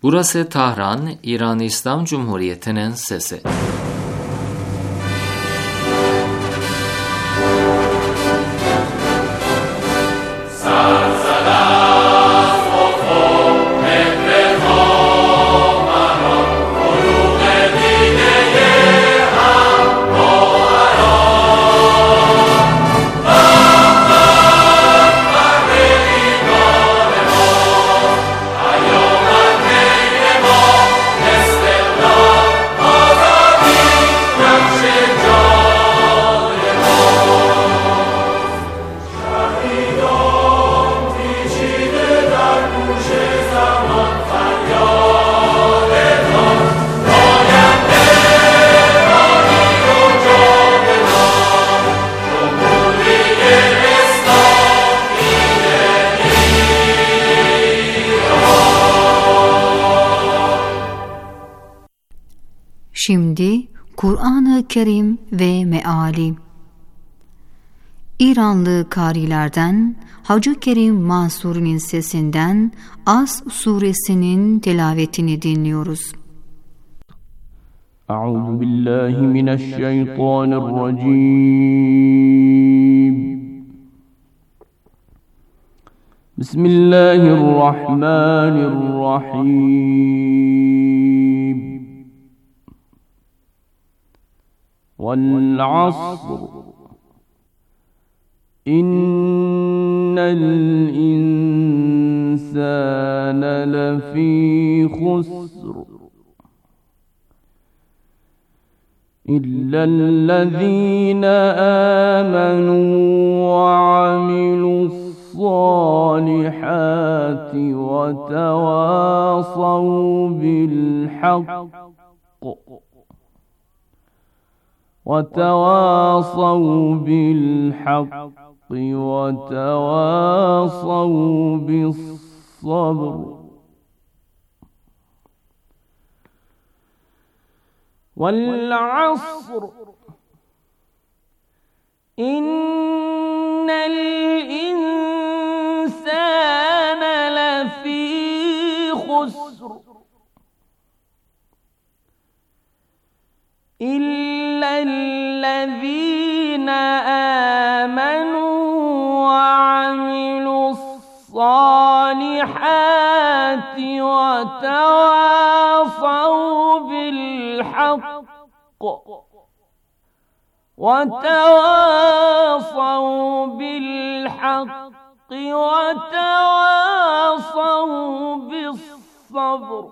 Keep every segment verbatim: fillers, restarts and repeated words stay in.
Burası Tahran, İran İslam Cumhuriyeti'nin sesi. Şimdi Kur'an-ı Kerim ve meali. İranlı karilerden Hacı Kerim Mansuri'nin sesinden As suresinin tilavetini dinliyoruz. Euzu billahi mineşşeytanirracim. Bismillahirrahmanirrahim. وَالْعَصْرِ إِنَّ الْإِنسَانَ لَفِي خُسْرٍ إِلَّا الَّذِينَ آمَنُوا وَعَمِلُوا الصَّالِحَاتِ وَتَوَاصَوْا بِالْحَقِّ وَتَوَاصَوْا بِالْحَقِّ وَتَوَاصَوْا بِالصَّبْرِ وَالْعَصْرِ إِنَّ الْإِنسَانَ لَفِي خُسْرٍ إِلَّا الَّذِينَ آمَنُوا وَعَمِلُوا الصَّالِحَاتِ وَتَوَاصَوْا بِالْحَقِّ وَتَوَاصَوْا بِالْحَقِّ وَتَوَاصَوْا بِالصَّبْرِ.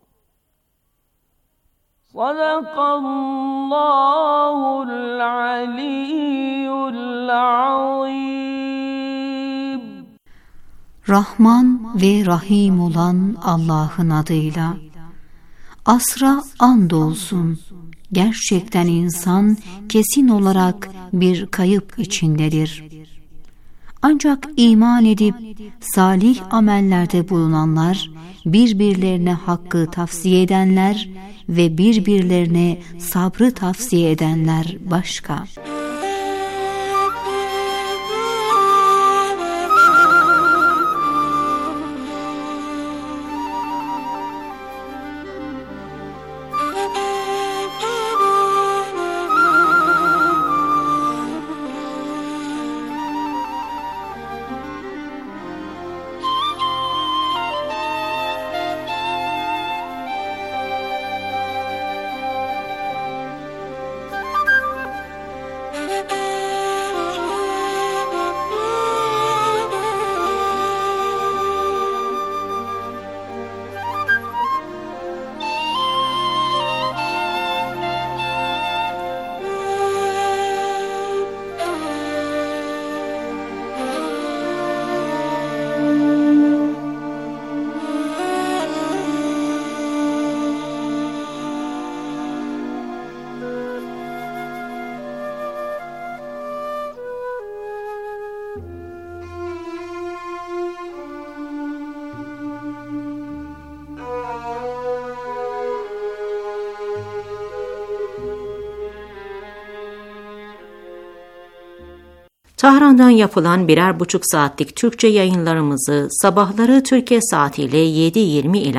Sadakallahul aliyyul azim. Rahman ve Rahim olan Allah'ın adıyla. Asra andolsun. Gerçekten insan kesin olarak bir kayıp içindedir. Ancak iman edip salih amellerde bulunanlar, birbirlerine hakkı tavsiye edenler ve birbirlerine sabrı tavsiye edenler başka. Tahran'dan yapılan birer buçuk saatlik Türkçe yayınlarımızı sabahları Türkiye saatiyle yedi yirmi ila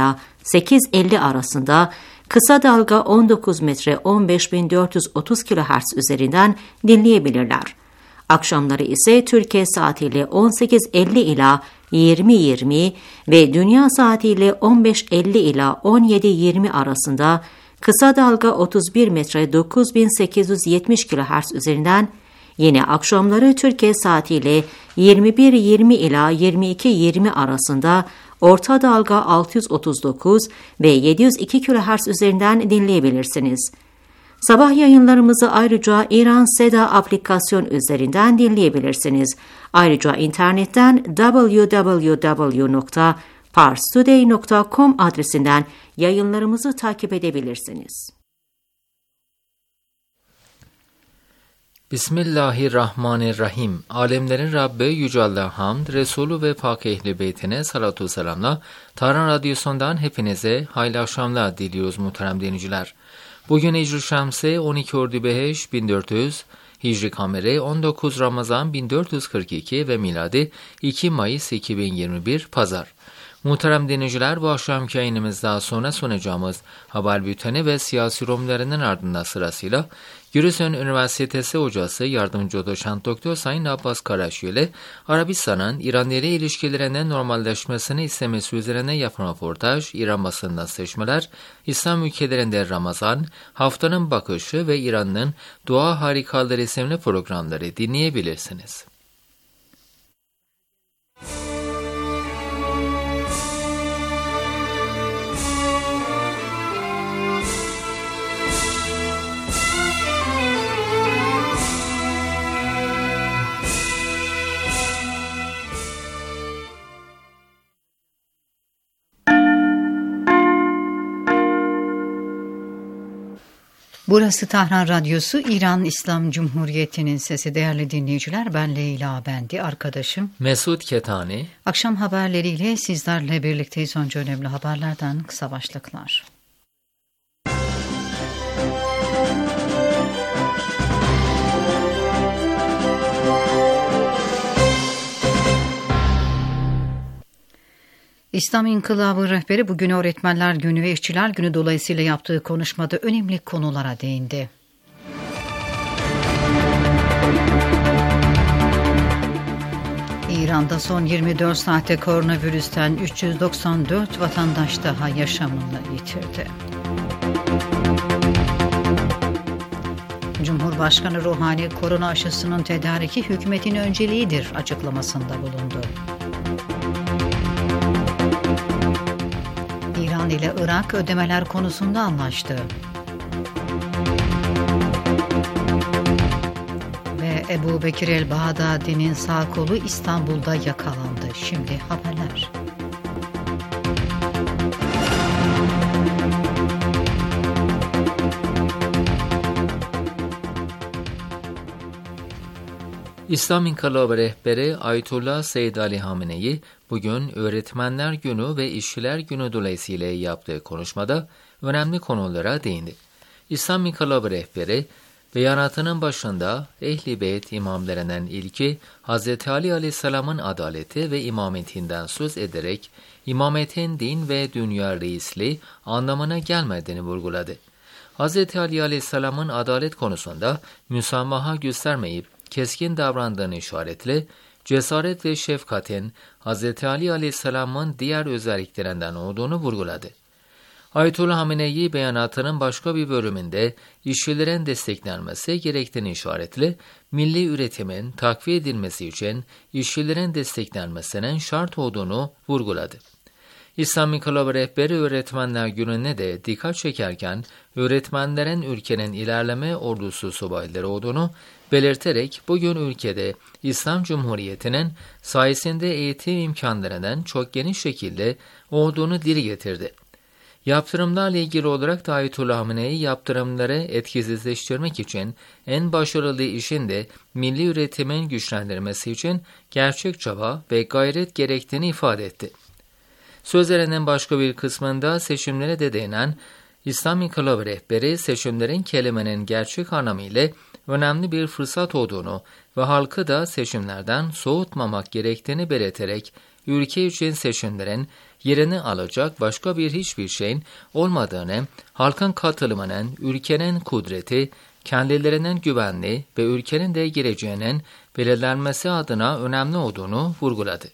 sekiz elli arasında, kısa dalga on dokuz metre on beş bin dört yüz otuz kilohertz üzerinden dinleyebilirler. Akşamları ise Türkiye saatiyle on sekiz elli ila yirmi yirmi ve dünya saatiyle on beş elli ila on yedi yirmi arasında kısa dalga otuz bir metre dokuz bin sekiz yüz yetmiş kilohertz üzerinden, yine akşamları Türkiye saatiyle yirmi bir yirmi ila yirmi iki yirmi arasında orta dalga altı yüz otuz dokuz ve yedi yüz iki kilohertz üzerinden dinleyebilirsiniz. Sabah yayınlarımızı ayrıca İran Seda aplikasyon üzerinden dinleyebilirsiniz. Ayrıca internetten double-u double-u double-u nokta pars today nokta com adresinden yayınlarımızı takip edebilirsiniz. Bismillahirrahmanirrahim. Alemlerin Rabbi Yüce Allah'a hamd, Resulü ve Pak Ehli Beytine salatu selamla Tahran Radyosu'ndan hepinize hayırlı akşamlar diliyoruz muhterem dinleyiciler. Bugün Hicri Şemsi on iki Ordübeheş bin dört yüz, Hicri Kameri on dokuz Ramazan bin dört yüz kırk iki ve miladi iki Mayıs iki bin yirmi bir Pazar. Muhterem dinleyiciler, bu akşamki yayınımızda sonra sunacağımız haber bülteni ve siyasi yorumlarının ardından sırasıyla Giresun Üniversitesi Hocası Yardımcı Doçent Doktor Sayın Abbas Karaşi ile Arabistan'ın İran ile ilişkilerinin normalleşmesini istemesi üzerine yapılan röportaj, İran basından seçmeler, İslam ülkelerinde Ramazan, Haftanın Bakışı ve İran'ın Dua Harikaları isimli programları dinleyebilirsiniz. Burası Tahran Radyosu, İran İslam Cumhuriyeti'nin sesi. Değerli dinleyiciler, ben Leyla Bendi, arkadaşım Mesut Ketani. Akşam haberleriyle sizlerle birlikteyiz. Önce önemli haberlerden kısa başlıklar. İslam İnkılabı rehberi bugün Öğretmenler Günü ve İşçiler Günü dolayısıyla yaptığı konuşmada önemli konulara değindi. İran'da son yirmi dört saatte koronavirüsten üç yüz doksan dört vatandaş daha yaşamını yitirdi. Cumhurbaşkanı Ruhani, korona aşısının tedariki hükümetin önceliğidir açıklamasında bulundu. İran ile Irak ödemeler konusunda anlaştı. Ve Ebu Bekir el-Bağdadi'nin sağ kolu İstanbul'da yakalandı. Şimdi haberler. İslam İnkılabı rehberi Ayetullah Seyyid Ali Hamenei bugün Öğretmenler Günü ve İşçiler Günü dolayısıyla yaptığı konuşmada önemli konulara değindi. İslam İnkılabı rehberi beyanatının başında Ehl-i Beyt imamlarının ilki Hz. Ali Aleyhisselam'ın adaleti ve imametinden söz ederek imametin din ve dünya reisliği anlamına gelmediğini vurguladı. Hz. Ali Aleyhisselam'ın adalet konusunda müsamaha göstermeyip keskin davrandığını işaretle, cesaret ve şefkatin Hz. Ali Aleyhisselam'ın diğer özelliklerinden olduğunu vurguladı. Ayetullah Hamenei beyanatının başka bir bölümünde işçilerin desteklenmesi gerektiğini işaretle, milli üretimin takviye edilmesi için işçilerin desteklenmesinin şart olduğunu vurguladı. İslam İnkılabı rehberi Öğretmenler Günü'ne de dikkat çekerken, öğretmenlerin ülkenin ilerleme ordusu subayları olduğunu belirterek bugün ülkede İslam Cumhuriyeti'nin sayesinde eğitim imkanlarının çok geniş şekilde olduğunu dile getirdi. Yaptırımlarla ilgili olarak da Ayetullah Hamenei yaptırımları etkisizleştirmek için en başarılı işin de milli üretimin güçlendirmesi için gerçek çaba ve gayret gerektiğini ifade etti. Sözlerinin başka bir kısmında seçimlere de değinen İslam İnkılabı rehberi seçimlerin kelimenin gerçek anlamıyla önemli bir fırsat olduğunu ve halkı da seçimlerden soğutmamak gerektiğini belirterek ülke için seçimlerin yerini alacak başka bir hiçbir şeyin olmadığını, halkın katılımının, ülkenin kudreti, kendilerinin güvenli ve ülkenin de geleceğinin belirlenmesi adına önemli olduğunu vurguladı.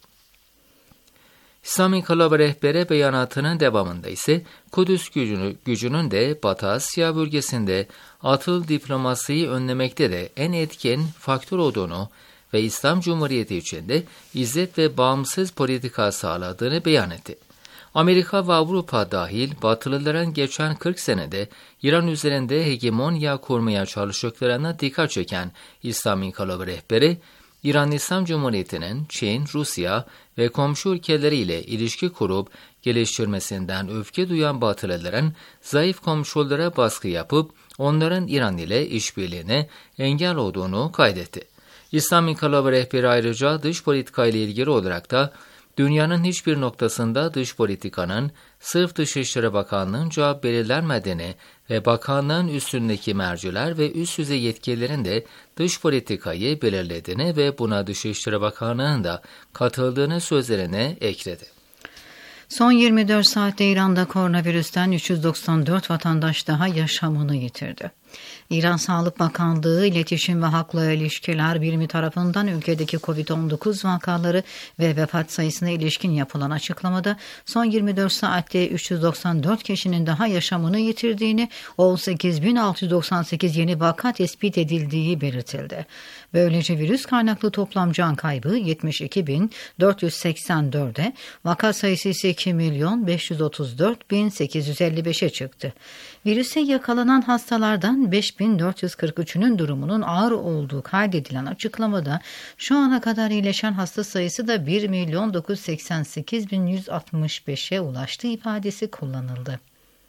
İslam İnkılabı rehberi beyanatının devamında ise Kudüs gücünü, gücünün de Batı Asya bölgesinde atıl diplomasiyi önlemekte de en etkin faktör olduğunu ve İslam Cumhuriyeti içinde izzet ve bağımsız politika sağladığını beyan etti. Amerika ve Avrupa dahil Batılıların geçen kırk senede İran üzerinde hegemonya kurmaya çalıştıklarına dikkat çeken İslam İnkılabı rehberi, İran İslam Cumhuriyeti'nin Çin, Rusya ve komşu ülkeleriyle ilişki kurup geliştirmesinden öfke duyan Batılıların zayıf komşulara baskı yapıp onların İran ile işbirliğine engel olduğunu kaydetti. İslam İnkılabı rehberi ayrıca dış politika ile ilgili olarak da dünyanın hiçbir noktasında dış politikanın sırf Dışişleri Bakanlığı'nca belirlenmediğini ve bakanlığın üstündeki merciler ve üst düzey yetkililerin de dış politikayı belirlediğini ve buna Dışişleri Bakanlığı'nın da katıldığını sözlerine ekledi. Son yirmi dört saatte İran'da koronavirüsten üç yüz doksan dört vatandaş daha yaşamını yitirdi. İran Sağlık Bakanlığı İletişim ve Halkla İlişkiler Birimi tarafından ülkedeki kovid on dokuz vakaları ve vefat sayısına ilişkin yapılan açıklamada son yirmi dört saatte üç yüz doksan dört kişinin daha yaşamını yitirdiğini, on sekiz bin altı yüz doksan sekiz yeni vaka tespit edildiği belirtildi. Böylece virüs kaynaklı toplam can kaybı yetmiş iki bin dört yüz seksen dörde, vaka sayısı ise iki milyon beş yüz otuz dört bin sekiz yüz elli beşe çıktı. Virüse yakalanan hastalardan beş bin dört yüz kırk üçünün durumunun ağır olduğu kaydedilen açıklamada şu ana kadar iyileşen hasta sayısı da bir milyon dokuz yüz seksen sekiz bin yüz altmış beşe ulaştı ifadesi kullanıldı.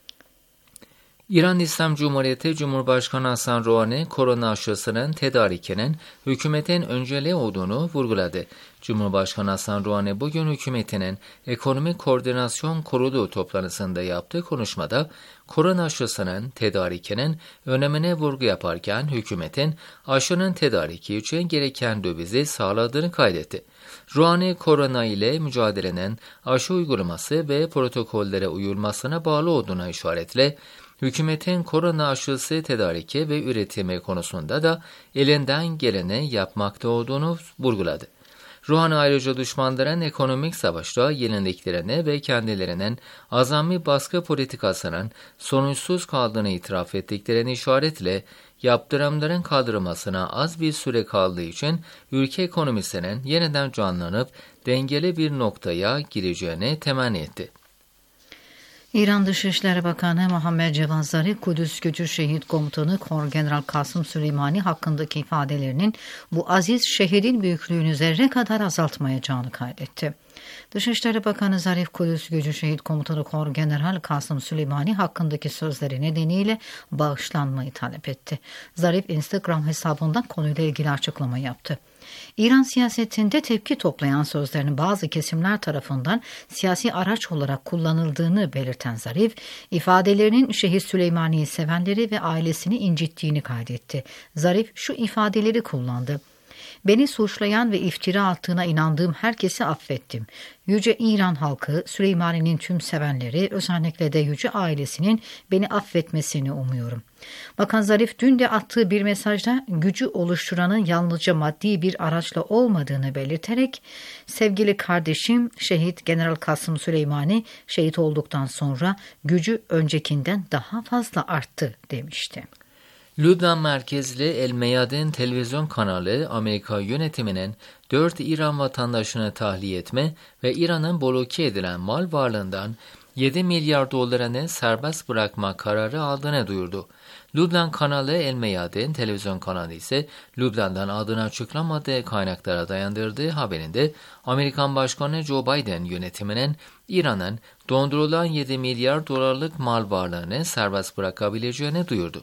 İran İslam Cumhuriyeti Cumhurbaşkanı Hasan Rouhani, korona aşısının tedarikinin hükümetin önceliği olduğunu vurguladı. Cumhurbaşkanı Hasan Rouhani bugün hükümetinin Ekonomik Koordinasyon Kurulu toplantısında yaptığı konuşmada korona aşısının tedarikinin önemine vurgu yaparken hükümetin aşının tedariki için gereken dövizi sağladığını kaydetti. Rouhani, korona ile mücadelenin aşı uygulaması ve protokollere uyulmasına bağlı olduğuna işaretle, hükümetin korona aşısı tedariki ve üretimi konusunda da elinden geleni yapmakta olduğunu vurguladı. Rouhani ayrıca düşmanların ekonomik savaşta yenildiklerini ve kendilerinin azami baskı politikasının sonuçsuz kaldığını itiraf ettiklerini işaretle, yaptırımların kaldırılmasına az bir süre kaldığı için ülke ekonomisinin yeniden canlanıp dengeli bir noktaya gireceğini temenni etti. İran Dışişleri Bakanı Muhammed Cevad Zarif, Kudüs Gücü Şehit Komutanı Korgeneral Kasım Süleymani hakkındaki ifadelerinin bu aziz şehidin büyüklüğünü zerre kadar azaltmayacağını kaydetti. Dışişleri Bakanı Zarif, Kudüs Gücü Şehit Komutanı Korgeneral Kasım Süleymani hakkındaki sözleri nedeniyle bağışlanmayı talep etti. Zarif, Instagram hesabından konuyla ilgili açıklama yaptı. İran siyasetinde tepki toplayan sözlerinin bazı kesimler tarafından siyasi araç olarak kullanıldığını belirten Zarif, ifadelerinin Şehit Süleymani'yi sevenleri ve ailesini incittiğini kaydetti. Zarif şu ifadeleri kullandı. Beni suçlayan ve iftira attığına inandığım herkesi affettim. Yüce İran halkı, Süleymani'nin tüm sevenleri, özellikle de yüce ailesinin beni affetmesini umuyorum. Bakan Zarif dün de attığı bir mesajda gücü oluşturanın yalnızca maddi bir araçla olmadığını belirterek, sevgili kardeşim Şehit General Kasım Süleymani şehit olduktan sonra gücü öncekinden daha fazla arttı demişti. Lübnan merkezli El Meyadin televizyon kanalı, Amerika yönetiminin dört İran vatandaşını tahliye etme ve İran'ın bloke edilen mal varlığından yedi milyar dolarını serbest bırakma kararı aldığını duyurdu. Lübnan kanalı El Meyadin televizyon kanalı ise Lübnan'dan adını açıklamadığı kaynaklara dayandırdığı haberinde Amerikan Başkanı Joe Biden yönetiminin İran'ın dondurulan yedi milyar dolarlık mal varlığını serbest bırakabileceğini duyurdu.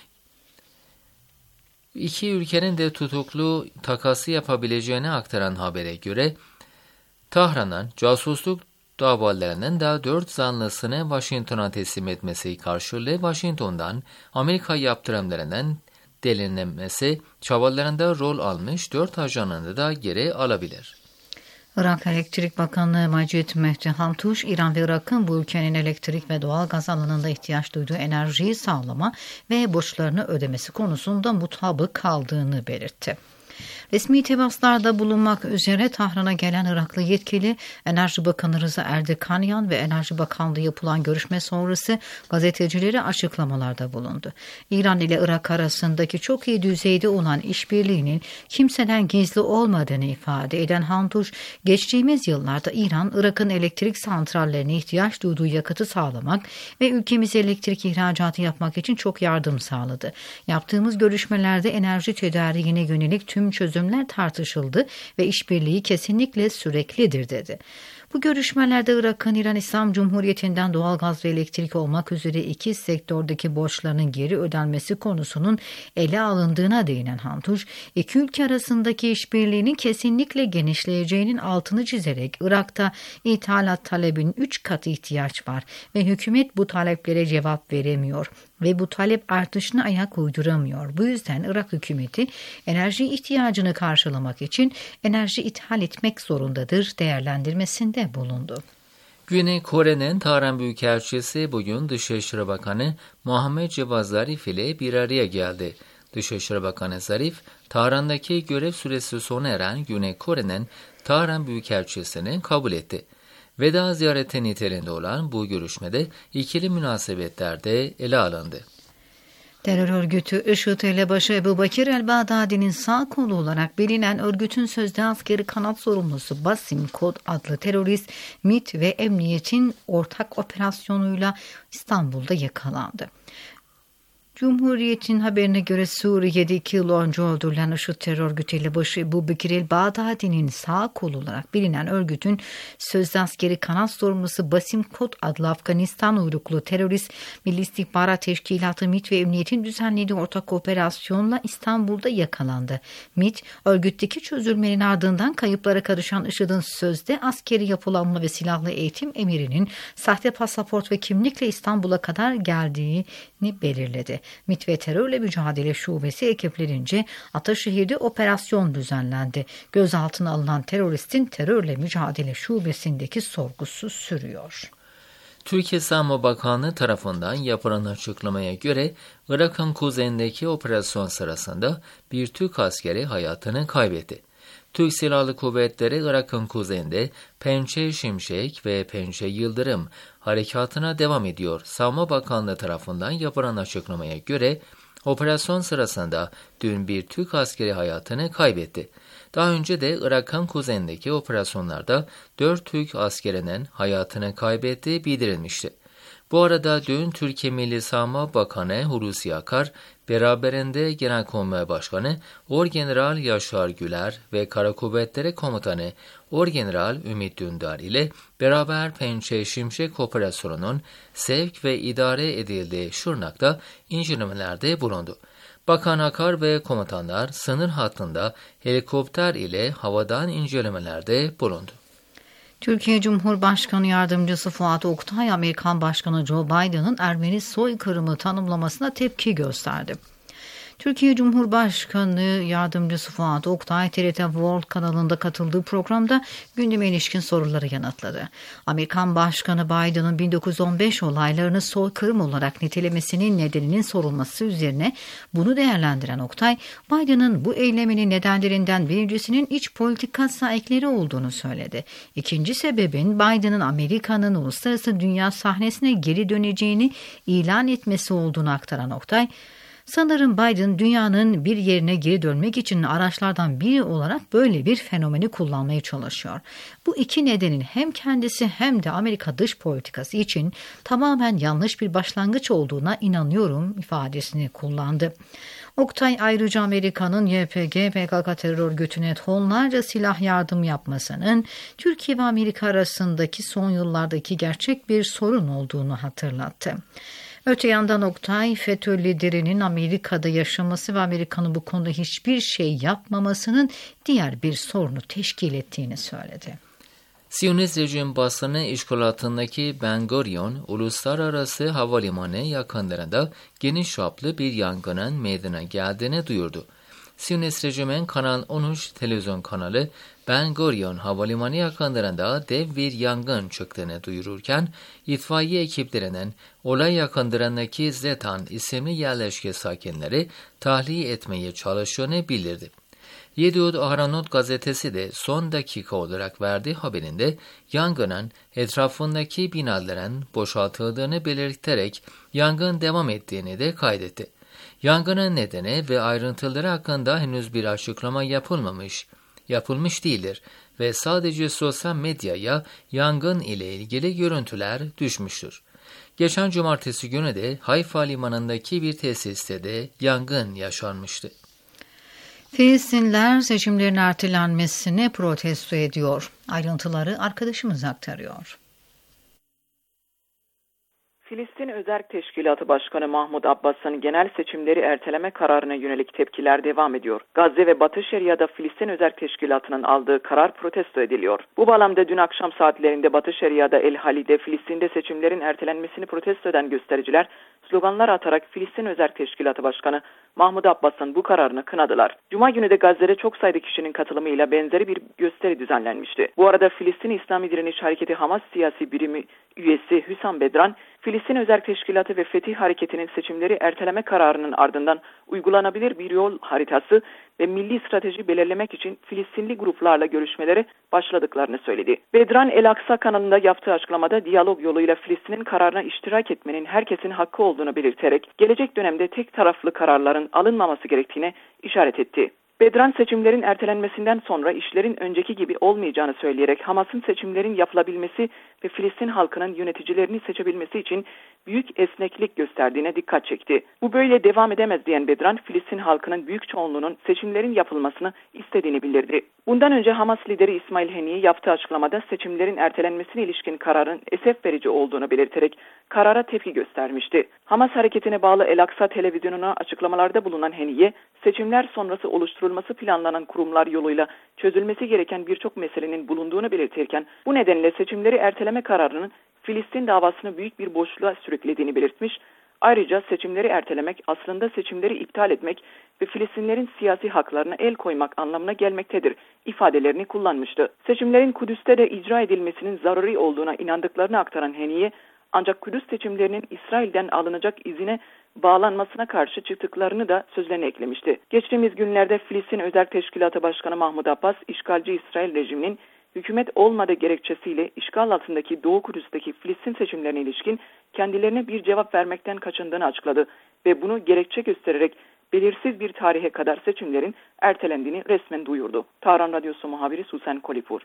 İki ülkenin de tutuklu takası yapabileceğini aktaran habere göre, Tahran'ın casusluk davalarının da dört zanlısını Washington'a teslim etmesi karşılığı Washington'dan Amerika yaptırımlarının delinmesi çabalarında rol almış dört ajanını da geri alabilir. Irak Elektrik Bakanı Macit Mehdi Hamtuş, İran ve Irak'ın bu ülkenin elektrik ve doğal gaz alanında ihtiyaç duyduğu enerjiyi sağlama ve borçlarını ödemesi konusunda mutabık kaldığını belirtti. Resmi temaslarda bulunmak üzere Tahran'a gelen Iraklı yetkili, Enerji Bakanı Rıza Erdekanyan ve Enerji Bakanlığı yapılan görüşme sonrası gazetecilere açıklamalarda bulundu. İran ile Irak arasındaki çok iyi düzeyde olan işbirliğinin kimseden gizli olmadığını ifade eden Hamtuş, geçtiğimiz yıllarda İran, Irak'ın elektrik santrallerine ihtiyaç duyduğu yakıtı sağlamak ve ülkemize elektrik ihracatı yapmak için çok yardım sağladı. Yaptığımız görüşmelerde enerji tedariğine yönelik tüm çözümler tartışıldı ve işbirliği kesinlikle süreklidir dedi. Bu görüşmelerde Irak'ın İran İslam Cumhuriyeti'nden doğalgaz ve elektrik olmak üzere iki sektördeki borçlarının geri ödenmesi konusunun ele alındığına değinen Hamtuş, iki ülke arasındaki işbirliğinin kesinlikle genişleyeceğinin altını çizerek Irak'ta ithalat talebinin üç katı ihtiyaç var ve hükümet bu taleplere cevap veremiyor ve bu talep artışına ayak uyduramıyor. Bu yüzden Irak hükümeti enerji ihtiyacını karşılamak için enerji ithal etmek zorundadır değerlendirmesinde bulundu. Güney Kore'nin Tahran Büyükelçisi bugün Dışişleri Bakanı Muhammed Cevad Zarif ile bir araya geldi. Dışişleri Bakanı Zarif, Tahran'daki görev süresi sona eren Güney Kore'nin Tahran Büyükelçisini kabul etti. Veda ziyareti niteliğinde olan bu görüşmede ikili münasebetlerde ele alındı. Terör örgütü IŞİD elebaşı Ebu Bakir el-Bağdadi'nin sağ kolu olarak bilinen örgütün sözde askeri kanat sorumlusu Basim Kod adlı terörist MİT ve Emniyet'in ortak operasyonuyla İstanbul'da yakalandı. Cumhuriyet'in haberine göre Suriye'de iki yıl önce öldürülen IŞİD terör örgütü elebaşı Ebu Bekir el-Bağdadi'nin sağ kolu olarak bilinen örgütün sözde askeri kanat sorumlusu Basim Kod adlı Afganistan uyruklu terörist Milli İstihbarat Teşkilatı MİT ve Emniyet'in düzenlediği ortak operasyonla İstanbul'da yakalandı. MİT, örgütteki çözülmenin ardından kayıplara karışan IŞİD'in sözde askeri yapılanma ve silahlı eğitim emirinin sahte pasaport ve kimlikle İstanbul'a kadar geldiğini belirledi. MİT ve Terörle Mücadele Şubesi ekiplerince Ataşehir'de operasyon düzenlendi. Gözaltına alınan teröristin Terörle Mücadele Şubesi'ndeki sorgusu sürüyor. Türkiye Savunma Bakanlığı tarafından yapılan açıklamaya göre Irak'ın kuzeyindeki operasyon sırasında bir Türk askeri hayatını kaybetti. Türk Silahlı Kuvvetleri Irak'ın kuzeyinde Pençe Şimşek ve Pençe Yıldırım harekatına devam ediyor. Savunma Bakanlığı tarafından yapılan açıklamaya göre operasyon sırasında dün bir Türk askeri hayatını kaybetti. Daha önce de Irak'ın kuzeyindeki operasyonlarda dört Türk askerinin hayatını kaybettiği bildirilmişti. Bu arada dün Türkiye Milli Savunma Bakanı Hulusi Akar, beraberinde Genelkurmay Başkanı Orgeneral Yaşar Güler ve Kara Kuvvetleri Komutanı Orgeneral Ümit Dündar ile beraber Pençe Şimşek operasyonunun sevk ve idare edildiği Şırnak'ta incelemelerde bulundu. Bakan Akar ve komutanlar sınır hattında helikopter ile havadan incelemelerde bulundu. Türkiye Cumhurbaşkanı Yardımcısı Fuat Oktay, Amerikan Başkanı Joe Biden'ın Ermeni soykırımı tanımlamasına tepki gösterdi. Türkiye Cumhurbaşkanı Yardımcısı Fuat Oktay, T R T World kanalında katıldığı programda gündeme ilişkin soruları yanıtladı. Amerikan Başkanı Biden'ın bin dokuz yüz on beş olaylarını soykırım olarak nitelemesinin nedeninin sorulması üzerine bunu değerlendiren Oktay, Biden'ın bu eyleminin nedenlerinden birincisinin iç politika sahipleri olduğunu söyledi. İkinci sebebin Biden'ın Amerika'nın uluslararası dünya sahnesine geri döneceğini ilan etmesi olduğunu aktaran Oktay, sanırım Biden dünyanın bir yerine geri dönmek için araçlardan biri olarak böyle bir fenomeni kullanmaya çalışıyor. Bu iki nedenin hem kendisi hem de Amerika dış politikası için tamamen yanlış bir başlangıç olduğuna inanıyorum ifadesini kullandı. Oktay ayrıca Amerika'nın Y P G P K K terör örgütüne tonlarca silah yardım yapmasının Türkiye ve Amerika arasındaki son yıllardaki gerçek bir sorun olduğunu hatırlattı. Öte yandan Oktay, FETÖ liderinin Amerika'da yaşaması ve Amerika'nın bu konuda hiçbir şey yapmamasının diğer bir sorunu teşkil ettiğini söyledi. Siyonist rejim basını işgal altındaki Ben Gurion Uluslararası Havalimanı yakınlarında geniş çaplı bir yangının meydana geldiğini duyurdu. Siyonist rejimin Kanal on üç televizyon kanalı Ben Gurion Havalimanı yakınlarında dev bir yangın çıktığını duyururken, itfaiye ekiplerinin olay yakınlarındaki Zetan isimli yerleşke sakinleri tahliye etmeye çalıştığını bildirdi. Yediot Aharonot gazetesi de son dakika olarak verdiği haberinde yangının etrafındaki binaların boşaltıldığını belirterek yangın devam ettiğini de kaydetti. Yangının nedeni ve ayrıntıları hakkında henüz bir açıklama yapılmamış, yapılmış değildir ve sadece sosyal medyaya yangın ile ilgili görüntüler düşmüştür. Geçen cumartesi günü de Hayfa limanındaki bir tesiste de yangın yaşanmıştı. Filistinliler seçimlerin ertelenmesini protesto ediyor. Ayrıntıları arkadaşımız aktarıyor. Filistin Özerk Teşkilatı Başkanı Mahmud Abbas'ın genel seçimleri erteleme kararına yönelik tepkiler devam ediyor. Gazze ve Batı Şeria'da Filistin Özerk Teşkilatı'nın aldığı karar protesto ediliyor. Bu bağlamda dün akşam saatlerinde Batı Şeria'da El Halil'de Filistin'de seçimlerin ertelenmesini protesto eden göstericiler sloganlar atarak Filistin Özerk Teşkilatı Başkanı Mahmud Abbas'ın bu kararını kınadılar. Cuma günü de Gazze'de çok sayıda kişinin katılımıyla benzeri bir gösteri düzenlenmişti. Bu arada Filistin İslami Direniş Hareketi Hamas siyasi birimi üyesi Hüsam Bedran, Filistin Özerk Teşkilatı ve Fetih Hareketi'nin seçimleri erteleme kararının ardından uygulanabilir bir yol haritası ve milli strateji belirlemek için Filistinli gruplarla görüşmelere başladıklarını söyledi. Bedran El Aksa kanalında yaptığı açıklamada diyalog yoluyla Filistin'in kararına iştirak etmenin herkesin hakkı olduğunu belirterek gelecek dönemde tek taraflı kararların alınmaması gerektiğine işaret etti. Bedran seçimlerin ertelenmesinden sonra işlerin önceki gibi olmayacağını söyleyerek Hamas'ın seçimlerin yapılabilmesi ve Filistin halkının yöneticilerini seçebilmesi için büyük esneklik gösterdiğine dikkat çekti. Bu böyle devam edemez diyen Bedran, Filistin halkının büyük çoğunluğunun seçimlerin yapılmasını istediğini bildirdi. Bundan önce Hamas lideri İsmail Haniye yaptığı açıklamada seçimlerin ertelenmesine ilişkin kararın esef verici olduğunu belirterek karara tepki göstermişti. Hamas hareketine bağlı El Aksa televizyonuna açıklamalarda bulunan Haniye, seçimler sonrası oluşturulması planlanan kurumlar yoluyla çözülmesi gereken birçok meselenin bulunduğunu belirtirken, bu nedenle seçimleri erteleme kararının Filistin davasını büyük bir boşluğa sürüklediğini belirtmiş, ayrıca seçimleri ertelemek aslında seçimleri iptal etmek ve Filistinlerin siyasi haklarına el koymak anlamına gelmektedir ifadelerini kullanmıştı. Seçimlerin Kudüs'te de icra edilmesinin zaruri olduğuna inandıklarını aktaran Haniye, ancak Kudüs seçimlerinin İsrail'den alınacak izine bağlanmasına karşı çıktıklarını da sözlerine eklemişti. Geçtiğimiz günlerde Filistin Özerk Teşkilatı Başkanı Mahmud Abbas, işgalci İsrail rejiminin hükümet olmadığı gerekçesiyle işgal altındaki Doğu Kudüs'teki Filistin seçimlerine ilişkin kendilerine bir cevap vermekten kaçındığını açıkladı ve bunu gerekçe göstererek belirsiz bir tarihe kadar seçimlerin ertelendiğini resmen duyurdu. Tahran Radyosu muhabiri Susan Kolipur.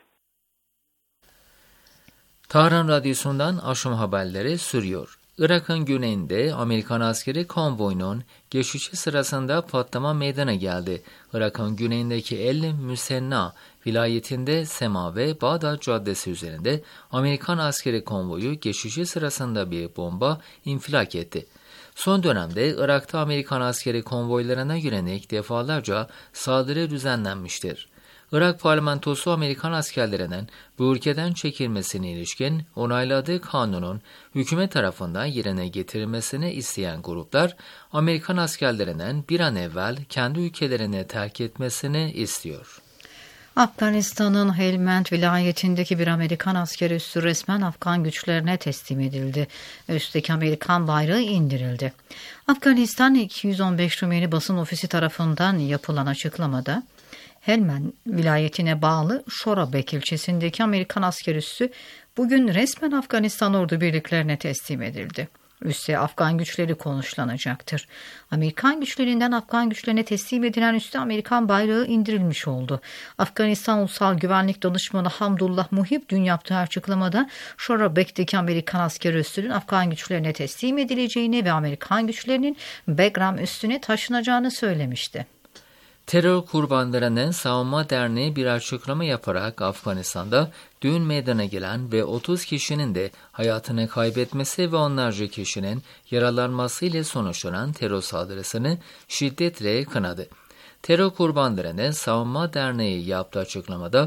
Tahran Radyosu'ndan akşam haberleri sürüyor. Irak'ın güneyinde Amerikan askeri konvoyunun geçişi sırasında patlama meydana geldi. Irak'ın güneyindeki El Müsenna vilayetinde Sema ve Bağdat Caddesi üzerinde Amerikan askeri konvoyu geçişi sırasında bir bomba infilak etti. Son dönemde Irak'ta Amerikan askeri konvoylarına yönelik defalarca saldırı düzenlenmiştir. Irak parlamentosu Amerikan askerlerinin bu ülkeden çekilmesine ilişkin onayladığı kanunun hükümet tarafından yerine getirilmesini isteyen gruplar, Amerikan askerlerinin bir an evvel kendi ülkelerini terk etmesini istiyor. Afganistan'ın Helmand vilayetindeki bir Amerikan askeri üssü resmen Afgan güçlerine teslim edildi. Üstteki Amerikan bayrağı indirildi. Afganistan iki yüz on beş Rumeli basın ofisi tarafından yapılan açıklamada, Helmand vilayetine bağlı Şorabek ilçesindeki Amerikan asker üssü bugün resmen Afganistan ordu birliklerine teslim edildi. Üsse Afgan güçleri konuşlanacaktır. Amerikan güçlerinden Afgan güçlerine teslim edilen üste Amerikan bayrağı indirilmiş oldu. Afganistan Ulusal Güvenlik Danışmanı Hamdullah Muhib dün yaptığı açıklamada Şorabek'teki Amerikan asker üssünün Afgan güçlerine teslim edileceğini ve Amerikan güçlerinin Bagram üssüne taşınacağını söylemişti. Terör Kurbanlarının Savunma Derneği bir açıklama yaparak Afganistan'da dün meydana gelen ve otuz kişinin de hayatını kaybetmesi ve onlarca kişinin yaralanmasıyla sonuçlanan terör saldırısını şiddetle kınadı. Terör Kurbanlarının Savunma Derneği yaptığı açıklamada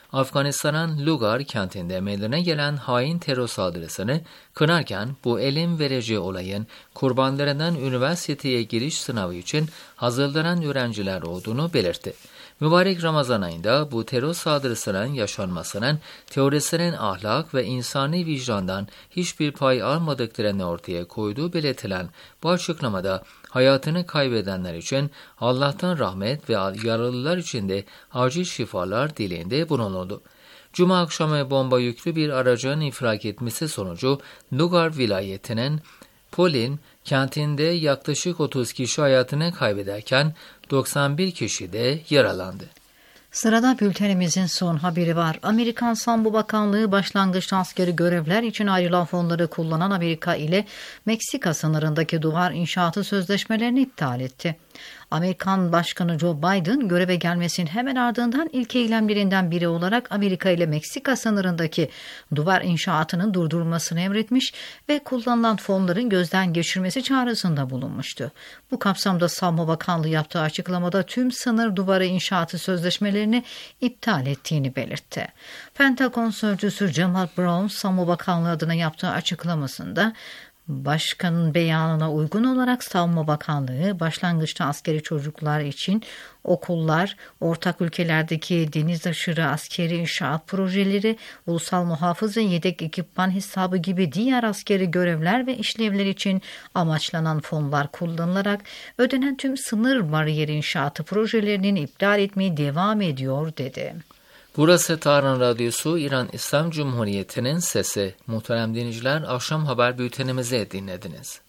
Afganistan'ın Lugar kentinde meydana gelen hain terör saldırısını kınarken bu elem verici olayın kurbanlarından üniversiteye giriş sınavı için hazırlanan öğrenciler olduğunu belirtti. Mübarek Ramazan ayında bu terör saldırısının yaşanmasının teorisinin ahlak ve insani vicdandan hiçbir pay almadıklarını ortaya koyduğu belirtilen bu açıklamada hayatını kaybedenler için Allah'tan rahmet ve yaralılar için de acil şifalar dileğinde bulunuldu. Cuma akşamı bomba yüklü bir aracın infilak etmesi sonucu Lugar vilayetinin Polin kentinde yaklaşık otuz kişi hayatını kaybederken doksan bir kişi de yaralandı. Sırada bültenimizin son haberi var. Amerikan Savunma Bakanlığı başlangıçta askeri görevler için ayrılan fonları kullanan Amerika ile Meksika sınırındaki duvar inşaatı sözleşmelerini iptal etti. Amerikan Başkanı Joe Biden göreve gelmesinin hemen ardından ilk eylemlerinden biri olarak Amerika ile Meksika sınırındaki duvar inşaatının durdurulmasını emretmiş ve kullanılan fonların gözden geçirmesi çağrısında bulunmuştu. Bu kapsamda Savunma Bakanlığı yaptığı açıklamada tüm sınır duvarı inşaatı sözleşmelerini iptal ettiğini belirtti. Pentagon sözcüsü Jamal Brown, Savunma Bakanlığı adına yaptığı açıklamasında Başkanın beyanına uygun olarak Savunma Bakanlığı başlangıçta askeri çocuklar için okullar, ortak ülkelerdeki deniz aşırı askeri inşaat projeleri, ulusal muhafıza yedek ekipman hesabı gibi diğer askeri görevler ve işlevler için amaçlanan fonlar kullanılarak ödenen tüm sınır bariyeri inşaatı projelerini iptal etmeye devam ediyor dedi. Burası Tahran Radyosu, İran İslam Cumhuriyeti'nin sesi. Muhterem dinleyiciler, akşam haber bültenimizi dinlediniz.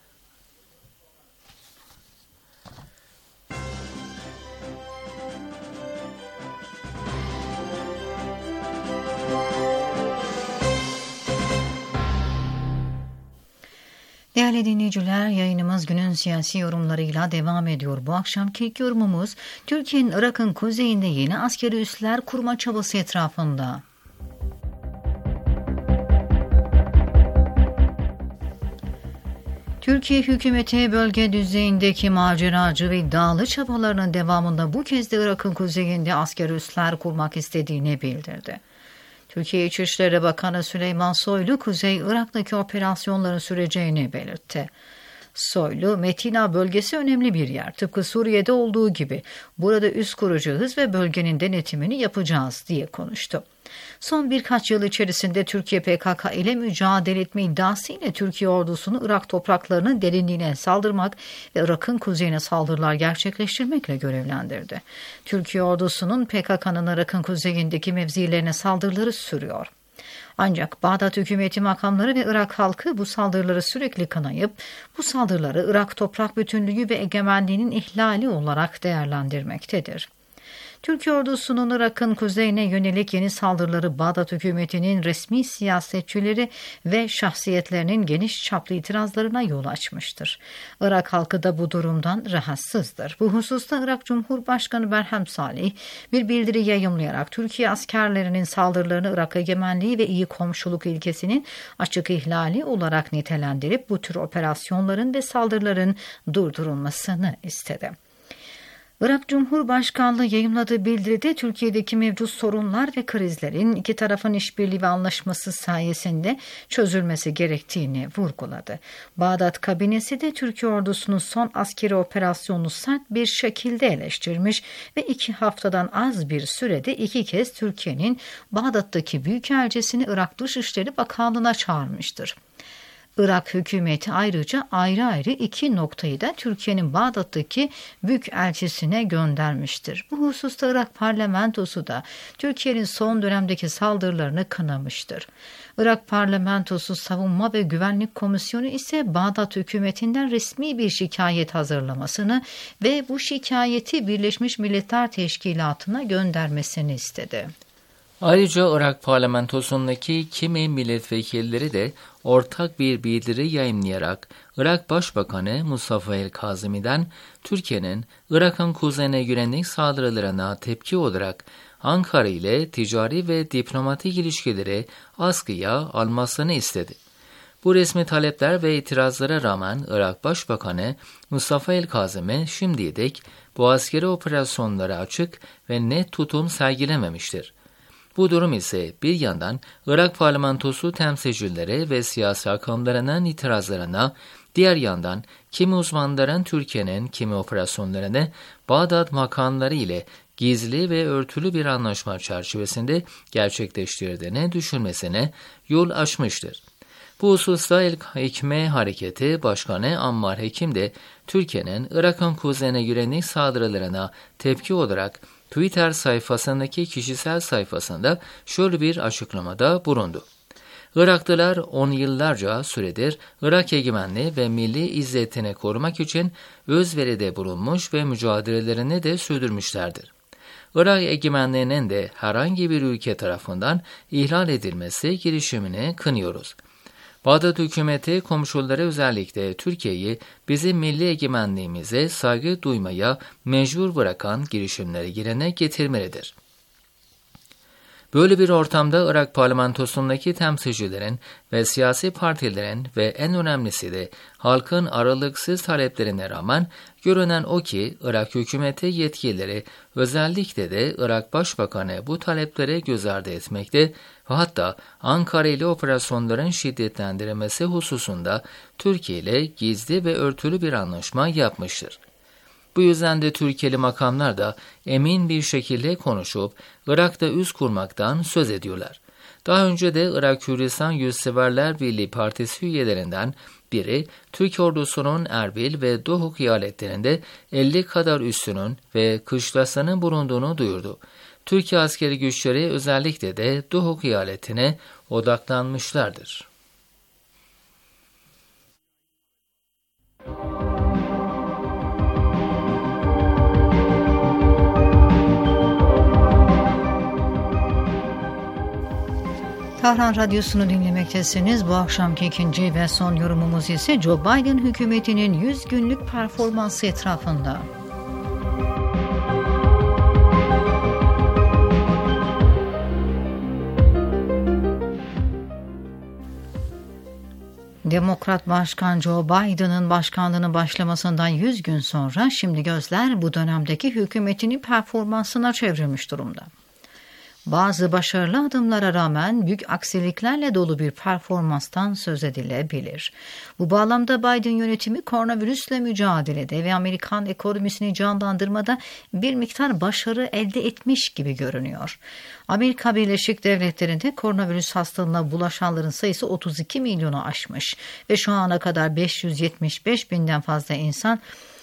Değerli dinleyiciler, yayınımız günün siyasi yorumlarıyla devam ediyor. Bu akşamki ilk yorumumuz Türkiye'nin Irak'ın kuzeyinde yeni askeri üsler kurma çabası etrafında. Türkiye hükümeti bölge düzeyindeki maceracı ve iddialı çabalarının devamında bu kez de Irak'ın kuzeyinde askeri üsler kurmak istediğini bildirdi. Türkiye İçişleri Bakanı Süleyman Soylu, Kuzey Irak'taki operasyonların süreceğini belirtti. Soylu, Metina bölgesi önemli bir yer. Tıpkı Suriye'de olduğu gibi burada üs kuracağız ve bölgenin denetimini yapacağız diye konuştu. Son birkaç yıl içerisinde Türkiye P K K ile mücadele etme iddiasıyla Türkiye ordusunu Irak topraklarının derinliğine saldırmak ve Irak'ın kuzeyine saldırılar gerçekleştirmekle görevlendirdi. Türkiye ordusunun P K K'nın Irak'ın kuzeyindeki mevzilerine saldırıları sürüyor. Ancak Bağdat hükümeti makamları ve Irak halkı bu saldırıları sürekli kınayıp bu saldırıları Irak toprak bütünlüğü ve egemenliğinin ihlali olarak değerlendirmektedir. Türkiye ordusunun Irak'ın kuzeyine yönelik yeni saldırıları Bağdat hükümetinin resmi siyasetçileri ve şahsiyetlerinin geniş çaplı itirazlarına yol açmıştır. Irak halkı da bu durumdan rahatsızdır. Bu hususta Irak Cumhurbaşkanı Berhem Salih bir bildiri yayımlayarak Türkiye askerlerinin saldırılarını Irak egemenliği ve iyi komşuluk ilkesinin açık ihlali olarak nitelendirip bu tür operasyonların ve saldırıların durdurulmasını istedi. Irak Cumhurbaşkanlığı yayımladığı bildiride Türkiye'deki mevcut sorunlar ve krizlerin iki tarafın işbirliği ve anlaşması sayesinde çözülmesi gerektiğini vurguladı. Bağdat kabinesi de Türkiye ordusunun son askeri operasyonunu sert bir şekilde eleştirmiş ve iki haftadan az bir sürede iki kez Türkiye'nin Bağdat'taki büyükelçisini Irak Dışişleri Bakanlığı'na çağırmıştır. Irak hükümeti ayrıca ayrı ayrı iki noktayı da Türkiye'nin Bağdat'taki büyükelçisine göndermiştir. Bu hususta Irak parlamentosu da Türkiye'nin son dönemdeki saldırılarını kınamıştır. Irak Parlamentosu Savunma ve Güvenlik Komisyonu ise Bağdat hükümetinden resmi bir şikayet hazırlamasını ve bu şikayeti Birleşmiş Milletler Teşkilatı'na göndermesini istedi. Ayrıca Irak parlamentosundaki kimi milletvekilleri de ortak bir bildiri yayımlayarak Irak Başbakanı Mustafa el-Kazimi'den Türkiye'nin Irak'ın kuzeyine yönelik saldırılarına tepki olarak Ankara ile ticari ve diplomatik ilişkileri askıya almasını istedi. Bu resmi talepler ve itirazlara rağmen Irak Başbakanı Mustafa el-Kazimi şimdiye dek bu askeri operasyonlara açık ve net tutum sergilememiştir. Bu durum ise bir yandan Irak parlamentosu temsilcileri ve siyasi akımlarının itirazlarına, diğer yandan kimi uzmanların Türkiye'nin kimi operasyonlarını Bağdat makamları ile gizli ve örtülü bir anlaşma çerçevesinde gerçekleştirdiğini düşünmesine yol açmıştır. Bu hususta El-Hikme Hareketi Başkanı Ammar Hekim de Türkiye'nin Irak'ın kuzeyine yönelik saldırılarına tepki olarak Twitter sayfasındaki kişisel sayfasında şöyle bir açıklamada bulundu. Iraklılar on yıllarca süredir Irak egemenliği ve milli izzetini korumak için özveride bulunmuş ve mücadelelerini de sürdürmüşlerdir. Irak egemenliğinin de herhangi bir ülke tarafından ihlal edilmesi girişimini kınıyoruz. Bağdat hükümeti komşuları özellikle Türkiye'yi bizim milli egemenliğimize saygı duymaya mecbur bırakan girişimleri yerine getirmelidir. Böyle bir ortamda Irak parlamentosundaki temsilcilerin ve siyasi partilerin ve en önemlisi de halkın aralıksız taleplerine rağmen görünen o ki Irak hükümeti yetkilileri özellikle de Irak Başbakanı bu talepleri göz ardı etmekte ve hatta Ankara ile operasyonların şiddetlendirilmesi hususunda Türkiye ile gizli ve örtülü bir anlaşma yapmıştır. Bu yüzden de Türkiye'li makamlar da emin bir şekilde konuşup Irak'ta üs kurmaktan söz ediyorlar. Daha önce de Irak Kürdistan Yurtseverler Birliği Partisi üyelerinden biri Türk ordusunun Erbil ve Duhok eyaletlerinde elli kadar üssünün ve kışlasının bulunduğunu duyurdu. Türkiye askeri güçleri özellikle de Duhok eyaletine odaklanmışlardır. Tahran Radyosu'nu dinlemektesiniz. Bu akşamki ikinci ve son yorumumuz ise Joe Biden hükümetinin yüz günlük performansı etrafında. Demokrat Başkan Joe Biden'ın başkanlığının başlamasından yüz gün sonra şimdi gözler bu dönemdeki hükümetinin performansına çevrilmiş durumda. Bazı başarılı adımlara rağmen büyük aksiliklerle dolu bir performanstan söz edilebilir. Bu bağlamda Biden yönetimi koronavirüsle mücadelede ve Amerikan ekonomisini canlandırmada bir miktar başarı elde etmiş gibi görünüyor. Amerika Birleşik Devletleri'nde koronavirüs hastalığına bulaşanların sayısı otuz iki milyonu aşmış ve şu ana kadar beş yüz yetmiş beş binden fazla insan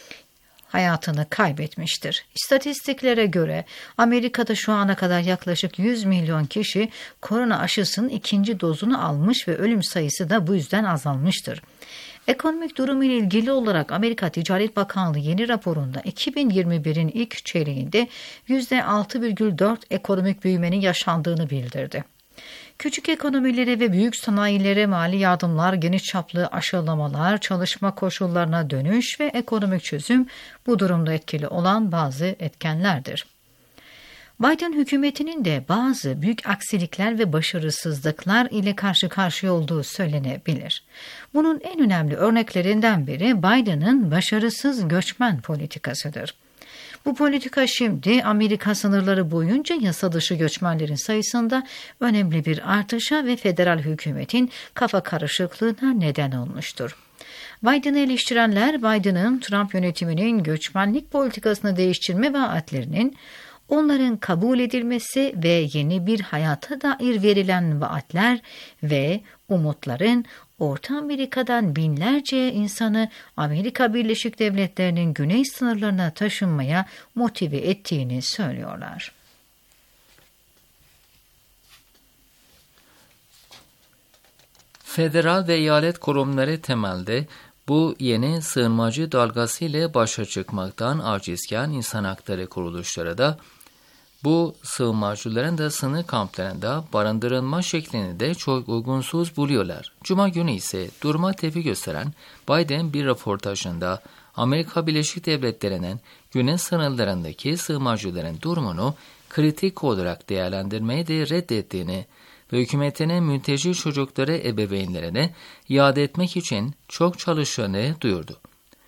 hayatını kaybetmiştir. İstatistiklere göre Amerika'da şu ana kadar yaklaşık yüz milyon kişi korona aşısının ikinci dozunu almış ve ölüm sayısı da bu yüzden azalmıştır. Ekonomik durum ile ilgili olarak Amerika Ticaret Bakanlığı yeni raporunda iki bin yirmi birin ilk çeyreğinde yüzde altı virgül dört ekonomik büyümenin yaşandığını bildirdi. Küçük ekonomilere ve büyük sanayilere mali yardımlar, geniş çaplı aşılamalar, çalışma koşullarına dönüş ve ekonomik çözüm bu durumda etkili olan bazı etkenlerdir. Biden hükümetinin de bazı büyük aksilikler ve başarısızlıklar ile karşı karşıya olduğu söylenebilir. Bunun en önemli örneklerinden biri Biden'ın başarısız göçmen politikasıdır. Bu politika şimdi Amerika sınırları boyunca yasa dışı göçmenlerin sayısında önemli bir artışa ve federal hükümetin kafa karışıklığına neden olmuştur. Biden'ı eleştirenler Biden'ın Trump yönetiminin göçmenlik politikasını değiştirme vaatlerinin onların kabul edilmesi ve yeni bir hayata dair verilen vaatler ve umutların Orta Amerika'dan binlerce insanı Amerika Birleşik Devletleri'nin güney sınırlarına taşınmaya motive ettiğini söylüyorlar. Federal ve eyalet kurumları temelde bu yeni sığınmacı dalgası ile başa çıkmaktan acizken insan hakları kuruluşları da bu sığınmacıların da sınır kamplarında barındırılma şeklini de çok uygunsuz buluyorlar. Cuma günü ise duruma tepki gösteren Biden bir röportajında Amerika Birleşik Devletleri'nin güney sınırlarındaki sığınmacıların durumunu kritik olarak değerlendirmeyi de reddettiğini ve hükümetinin mülteci çocukları ebeveynlerine iade etmek için çok çalıştığını duyurdu.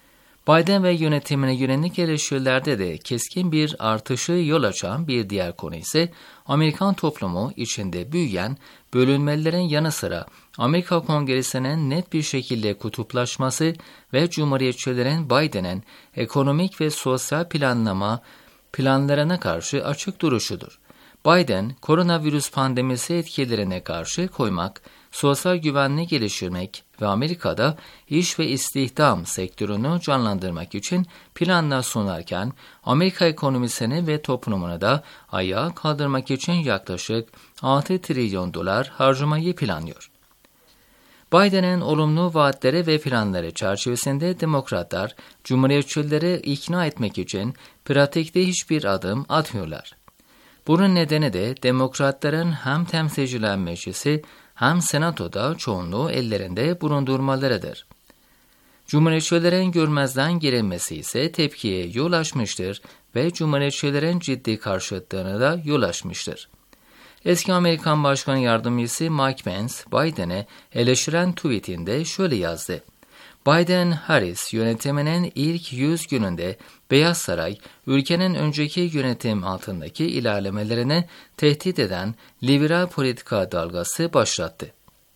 Biden ve yönetimine yönelik eleştirilerde de keskin bir artışı yol açan bir diğer konu ise Amerikan toplumu içinde büyüyen bölünmelerin yanı sıra Amerika Kongresi'nin net bir şekilde kutuplaşması ve Cumhuriyetçilerin Biden'in ekonomik ve sosyal planlama planlarına karşı açık duruşudur. Biden, koronavirüs pandemisi etkilerine karşı koymak, sosyal güvenliği geliştirmek ve Amerika'da iş ve istihdam sektörünü canlandırmak için planlar sunarken, Amerika ekonomisini ve toplumunu da ayağa kaldırmak için yaklaşık altı trilyon dolar harcamayı planlıyor. Biden'in olumlu vaatleri ve planları çerçevesinde Demokratlar, Cumhuriyetçileri ikna etmek için pratikte hiçbir adım atmıyorlar. Bunun nedeni de Demokratların hem temsilciler meclisi hem senatoda çoğunluğu ellerinde bulundurmalarıdır. Cumhuriyetçilerin görmezden gelinmesi ise tepkiye yol açmıştır ve Cumhuriyetçilerin ciddi karşıtlığına da yol açmıştır. Eski Amerikan Başkan Yardımcısı Mike Pence, Biden'e eleştiren tweetinde şöyle yazdı. Biden-Harris yönetiminin ilk yüz gününde Beyaz Saray, ülkenin önceki yönetim altındaki ilerlemelerini tehdit eden liberal politika dalgası başlattı.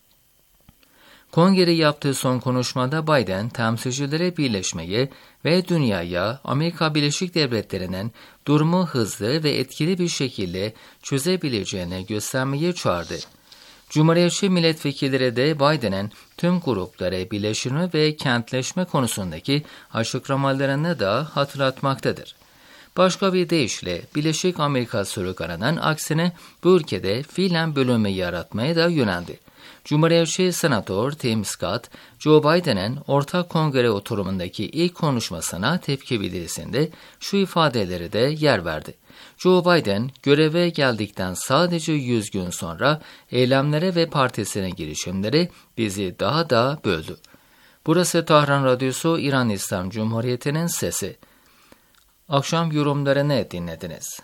Kongre yaptığı son konuşmada Biden, temsilcilere birleşmeyi ve dünyaya Amerika Birleşik Devletleri'nin durumu hızlı ve etkili bir şekilde çözebileceğini göstermeyi çağırdı. Cumhuriyetçi milletvekilleri de Biden'ın tüm gruplara birleşme ve kentleşme konusundaki açıklamalarını da hatırlatmaktadır. Başka bir deyişle Birleşik Amerika sloganının aksine bu ülkede fiilen bölünme yaratmaya da yöneldi. Cumhuriyetçi Senatör Tim Scott, Joe Biden'ın ortak kongre oturumundaki ilk konuşmasına tepki bildirisinde şu ifadeleri de yer verdi. Joe Biden göreve geldikten sadece yüz gün sonra eylemlere ve partisine girişimleri bizi daha da böldü. Burası Tahran Radyosu, İran İslam Cumhuriyeti'nin sesi. Akşam yorumlarını dinlediniz.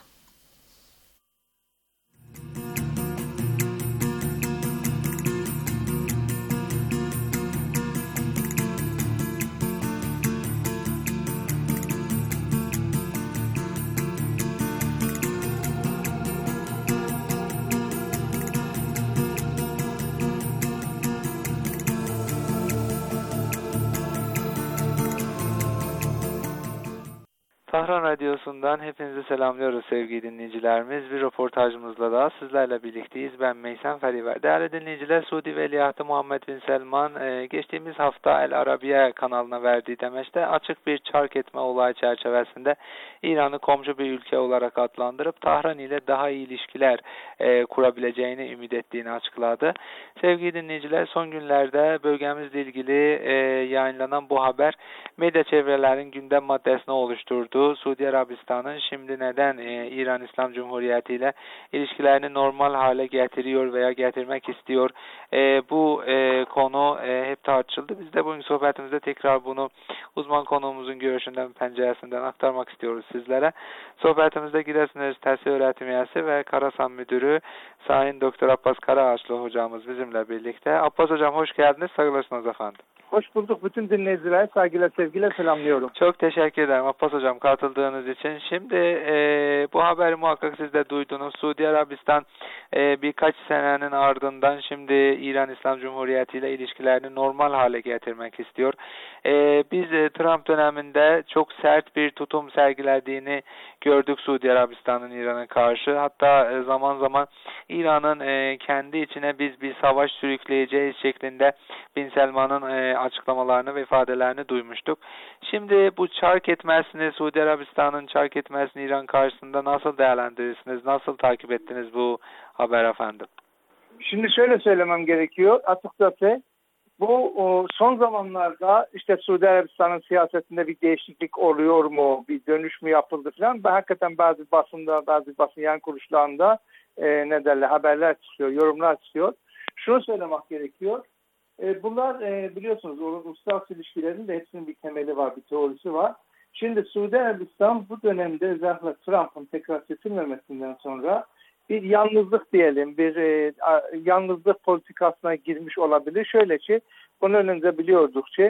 Tahran Radyosu'ndan hepinizi selamlıyoruz sevgili dinleyicilerimiz. Bir röportajımızla daha sizlerle birlikteyiz. Ben Meysen Feriver. Değerli dinleyiciler, Suudi Veliahtı Muhammed Bin Selman geçtiğimiz hafta El Arabiye kanalına verdiği demeçte açık bir çark etme olayı çerçevesinde İran'ı komşu bir ülke olarak adlandırıp Tahran ile daha iyi ilişkiler kurabileceğini ümit ettiğini açıkladı. Sevgili dinleyiciler, son günlerde bölgemizle ilgili yayınlanan bu haber medya çevrelerin gündem maddesini oluşturdu. Suudi Arabistan'ın şimdi neden e, İran İslam Cumhuriyeti ile ilişkilerini normal hale getiriyor veya getirmek istiyor? E, bu e, konu e, hep tartışıldı. Biz de bugün sohbetimizde tekrar bunu uzman konuğumuzun görüşünden, penceresinden aktarmak istiyoruz sizlere. Sohbetimizde Giresun Üniversitesi öğretim üyesi ve Karasan Müdürü Sayın Doktor Abbas Karaağaçlı hocamız bizimle birlikte. Abbas hocam hoş geldiniz. Sayılarsınız efendim. Hoş bulduk. Bütün dinleyicilere saygıyla, sevgiyle selamlıyorum. Çok teşekkür ederim Abbas hocam katıldığınız için. Şimdi e, bu haberi muhakkak siz de duydunuz. Suudi Arabistan e, birkaç senenin ardından şimdi İran İslam Cumhuriyeti ile ilişkilerini normal hale getirmek istiyor. E, biz e, Trump döneminde çok sert bir tutum sergilediğini gördük Suudi Arabistan'ın İran'a karşı. Hatta e, zaman zaman İran'ın e, kendi içine biz bir savaş sürükleyeceğiz şeklinde Bin Selman'ın e, açıklamalarını ve ifadelerini duymuştuk. Şimdi bu çark etmesini, Suudi Arabistan'ın çark etmesini İran karşısında nasıl değerlendirirsiniz? Nasıl takip ettiniz bu haber efendim? Şimdi şöyle söylemem gerekiyor. Açıkçası bu o, son zamanlarda işte Suudi Arabistan'ın siyasetinde bir değişiklik oluyor mu? Bir dönüş mü yapıldı falan? Ben hakikaten bazı basında, bazı basın yan kuruluşlarında e, ne derler, haberler çıkıyor, yorumlar çıkıyor. Şunu söylemek gerekiyor. E, bunlar e, biliyorsunuz uluslararası ilişkilerin de hepsinin bir temeli var, bir teorisi var. Şimdi Suudi Arabistan bu dönemde özellikle Trump'ın tekrar seçilmemesinden sonra bir yalnızlık diyelim, bir e, yalnızlık politikasına girmiş olabilir. Şöyle ki, bunun önünde biliyorduk ki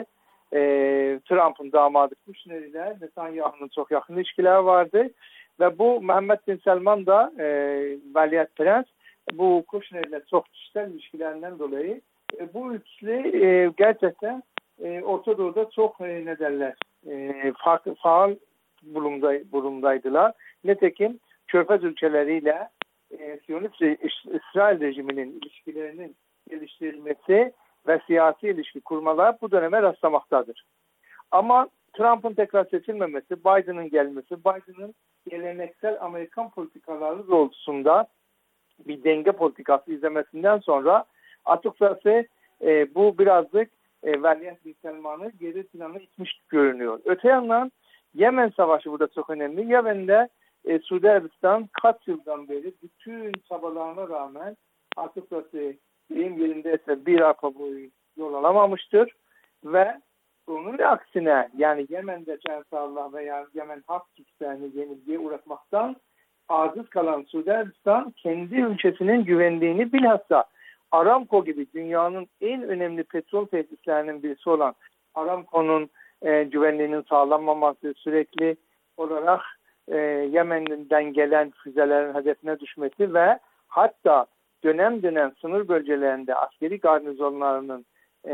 e, Trump'ın damadı Kushner ile Netanyahu'nun çok yakın ilişkiler vardı. Ve bu Muhammed Bin Selman da e, Veliaht Prens bu Kushner ile çok kişisel ilişkilerinden dolayı e, bu üçlü e, gerçekten e, Orta Doğu'da çok e, ne derler e, farklı, faal bulunday, bulundaydılar. Nitekim Körfez ülkeleriyle e, Siyonist İsrail rejiminin ilişkilerinin geliştirilmesi ve siyasi ilişki kurmalar bu döneme rastlamaktadır. Ama Trump'ın tekrar seçilmemesi, Biden'ın gelmesi, Biden'ın geleneksel Amerikan politikaları doğrultusunda bir denge politikası izlemesinden sonra açıkçası e, bu birazcık e, Veliaht Bin Selman'ı geri plana itmiş görünüyor. Öte yandan Yemen Savaşı burada çok önemli. Yemen'de e, Suudi Arabistan kaç yıldan beri bütün çabalarına rağmen açıkçası deyim yerindeyse bir arpa boyu yol alamamıştır ve bunun aksine yani Yemen'de Censallah veya Yemen halk güçlerini yenilgiye uğratmaktan aciz kalan Suudi Arabistan kendi ülkesinin güvenliğini bilhassa Aramco gibi dünyanın en önemli petrol tesislerinin birisi olan Aramco'nun e, güvenliğinin sağlanmaması, sürekli olarak e, Yemen'den gelen füzelerin hedefine düşmesi ve hatta dönem dönem sınır bölgelerinde askeri garnizonlarının e,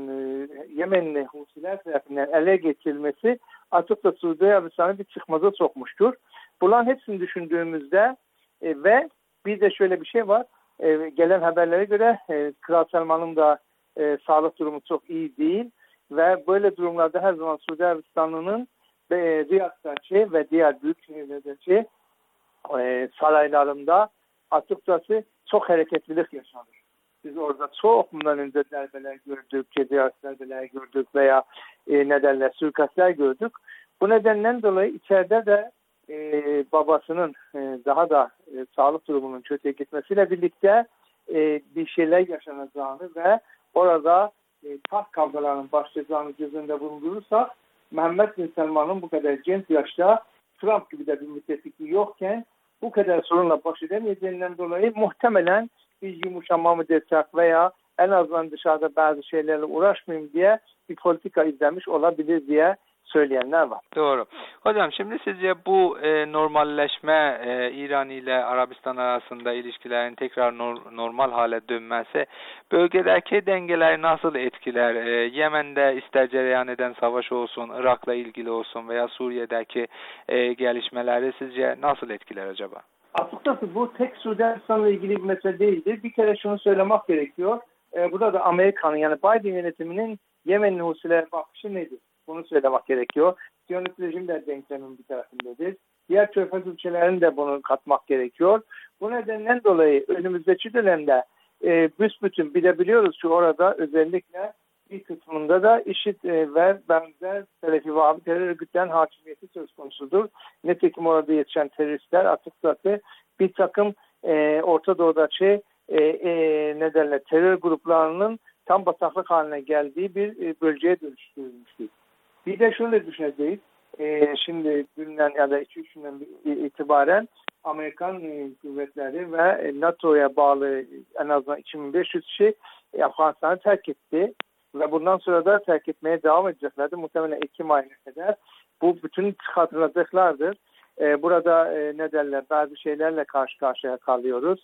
Yemenli Husiler tarafından ele geçirilmesi açıkça Suudi Arabistan'ı bir çıkmaza sokmuştur. Bunların hepsini düşündüğümüzde e, ve bir de şöyle bir şey var. E, gelen haberlere göre e, Kral Selman'ın da e, sağlık durumu çok iyi değil ve böyle durumlarda her zaman Suudi Arabistan'ın e, Riyad'daki ve diğer büyük şehirlerdeki e, saraylarında açıkçası çok hareketlilik yaşanır. Biz orada çok bundan önce darbeler gördük, cedirat darbeler gördük veya e, ne derler suikastler gördük. Bu nedenden dolayı içeride de e, babasının e, daha da e, sağlık durumunun kötüye gitmesiyle birlikte e, bir şeyler yaşanacağını ve orada e, taht kavgalarının başlayacağını göz önünde bulundurursak Muhammed Bin Selman'ın bu kadar genç yaşta Trump gibi de bir müttefikliği yokken bu kadar sorunla baş edemeyeceğinden dolayı muhtemelen bir yumuşama mı desek veya en azından dışarıda bazı şeylerle uğraşmayayım diye bir politika izlemiş olabilir diye söyleyenler var. Doğru. Hocam şimdi sizce bu e, normalleşme e, İran ile Arabistan arasında ilişkilerin tekrar nor- normal hale dönmesi bölgedeki dengeleri nasıl etkiler? E, Yemen'de ister cereyan eden savaş olsun, Irak'la ilgili olsun veya Suriye'deki e, gelişmeleri sizce nasıl etkiler acaba? Açıkçası bu tek Suudi Arabistan'la ilgili bir mesele değildir. Bir kere şunu söylemek gerekiyor. E, burada da Amerika'nın yani Biden yönetiminin Yemenli Husilere bakışı nedir? Bunu söylemek gerekiyor. Siyonist rejim de denklemin bir tarafındadır. Diğer Körfez ülkelerini de bunu katmak gerekiyor. Bu nedenden dolayı önümüzdeki dönemde e, büsbütün bilebiliyoruz ki orada özellikle bir kısmında da IŞİD e, ve benzer Selefi Vahabi terör örgütlerinin hakimiyeti söz konusudur. Nitekim orada yetişen teröristler açıkçası bir takım e, Orta Doğu'daki e, e, ne derler, terör gruplarının tam bataklık haline geldiği bir e, bölgeye dönüştürülmüştür. Bir de şunu da düşüneceğiz. E, şimdi günden ya da iki üç günden itibaren Amerikan e, kuvvetleri ve NATO'ya bağlı en azından iki bin beş yüz kişi e, Afganistan'ı terk etti. Ve bundan sonra da terk etmeye devam edeceklerdi. Muhtemelen Ekim ayına kadar. Bu bütün hatırlayacaklardır. E, burada e, ne derler, bazı şeylerle karşı karşıya kalıyoruz.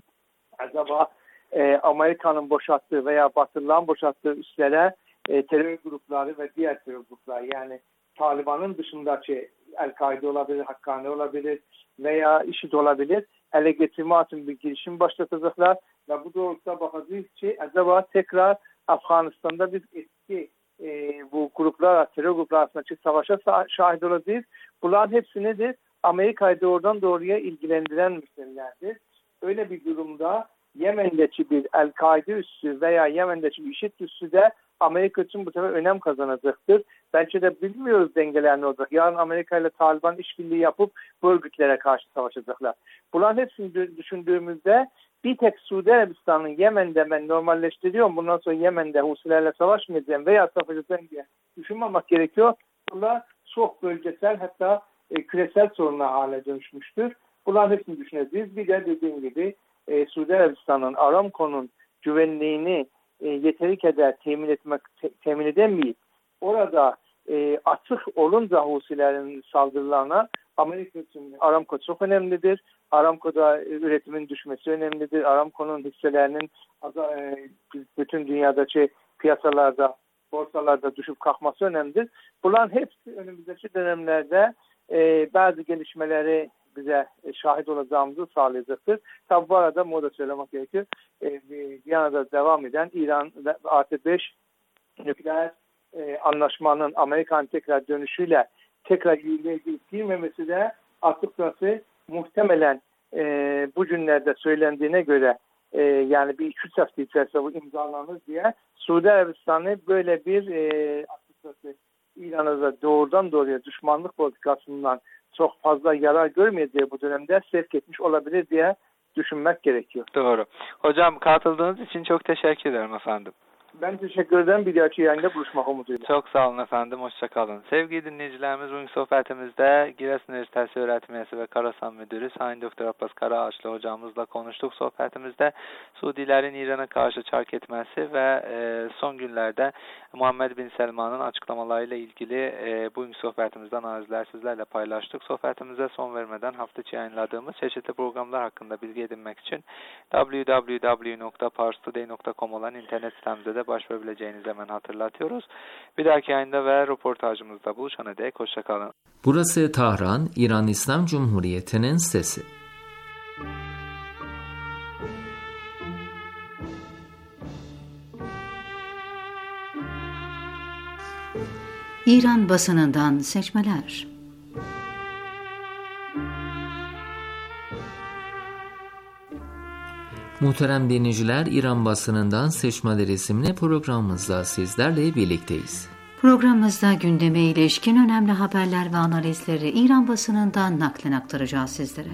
Acaba e, Amerika'nın boşalttığı veya Batılı'nın boşalttığı üslere e, terör grupları ve diğer terör gruplar yani Taliban'ın dışındaki El-Kaide olabilir, Hakkani olabilir veya IŞİD olabilir. Ele getirme için bir girişim başlatacaklar ve bu doğrultuda bakacağız ki acaba tekrar Afganistan'da biz eski e, bu gruplar, terör gruplar arasındaki savaşa şahit olacağız. Bunların hepsi nedir? Amerika'yı doğrudan doğruya ilgilendiren meselelerdir. Öyle bir durumda Yemen'deki bir El-Kaide üssü veya Yemen'deki bir IŞİD üssü de Amerika için bu sefer önem kazanacaktır. Belki de bilmiyoruz dengeler ne olacak. Yarın Amerika ile Taliban işbirliği yapıp bu örgütlere karşı savaşacaklar. Bunların hepsini düşündüğümüzde bir tek Suudi Arabistan'ın Yemen'de ben normalleştiriyorum, bundan sonra Yemen'de Husilerle savaşmayacağım veya savaşacağım diye düşünmemek gerekiyor. Bunlar çok bölgesel hatta e, küresel sorunlar haline dönüşmüştür. Bunların hepsini düşüneceğiz. Bir de dediğim gibi e, Suudi Arabistan'ın Aramco'nun güvenliğini e, yeteri kadar temin etmek te, temin edemeyip orada e, açık olunca Husilerin saldırılarına Amerika için Aramco çok önemlidir. Aramco'da üretimin düşmesi önemlidir. Aramco'nun hisselerinin e, bütün dünyadaki piyasalarda, borsalarda düşüp kalkması önemlidir. Bunların hepsi önümüzdeki dönemlerde e, bazı gelişmeleri bize şahit olacağımızı sağlayacaktır. Tabi bu arada moda söylemek gerekir. E, Viyana'da devam eden İran artı beş nükleer e, anlaşmanın Amerika'nın tekrar dönüşüyle tekrar yürürlüğe girmemesi de açıkçası muhtemelen e, bu günlerde söylendiğine göre e, yani bir iki üç hafta içerisinde bu imzalanır diye Suudi Arabistan'ı böyle bir e, açıkçası İran'a da doğrudan doğruya düşmanlık politikasından çok fazla yarar görmeyeceği bu dönemde sevk etmiş olabilir diye düşünmek gerekiyor. Doğru. Hocam katıldığınız için çok teşekkür ederim efendim. Ben teşekkür ederim. Bir dahaki yayında buluşmak umuduyla. Çok sağ olun efendim. Hoşça kalın. Sevgili dinleyicilerimiz, bugün sohbetimizde Giresun Üniversitesi öğretim üyesi ve Karasan Müdürü Sayın Doktor Abbas Karaağaçlı hocamızla konuştuk. Sohbetimizde Suudilerin İran'a karşı çark etmesi ve e, son günlerde Muhammed Bin Selman'ın açıklamalarıyla ilgili e, bugün sohbetimizden analizler sizlerle paylaştık. Sohbetimize son vermeden hafta içi yayınladığımız çeşitli programlar hakkında bilgi edinmek için double-u double-u double-u nokta pars today nokta com olan internet sitemizde de başvurabileceğinizi hemen hatırlatıyoruz. Bir dahaki yayında ve röportajımızda buluşana dek hoşçakalın. Burası Tahran, İran İslam Cumhuriyeti'nin sesi. İran basınından seçmeler. Muhterem dinleyiciler, İran basınından seçmeler isimli programımızda sizlerle birlikteyiz. Programımızda gündeme ilişkin önemli haberler ve analizleri İran basınından naklen aktaracağız sizlere.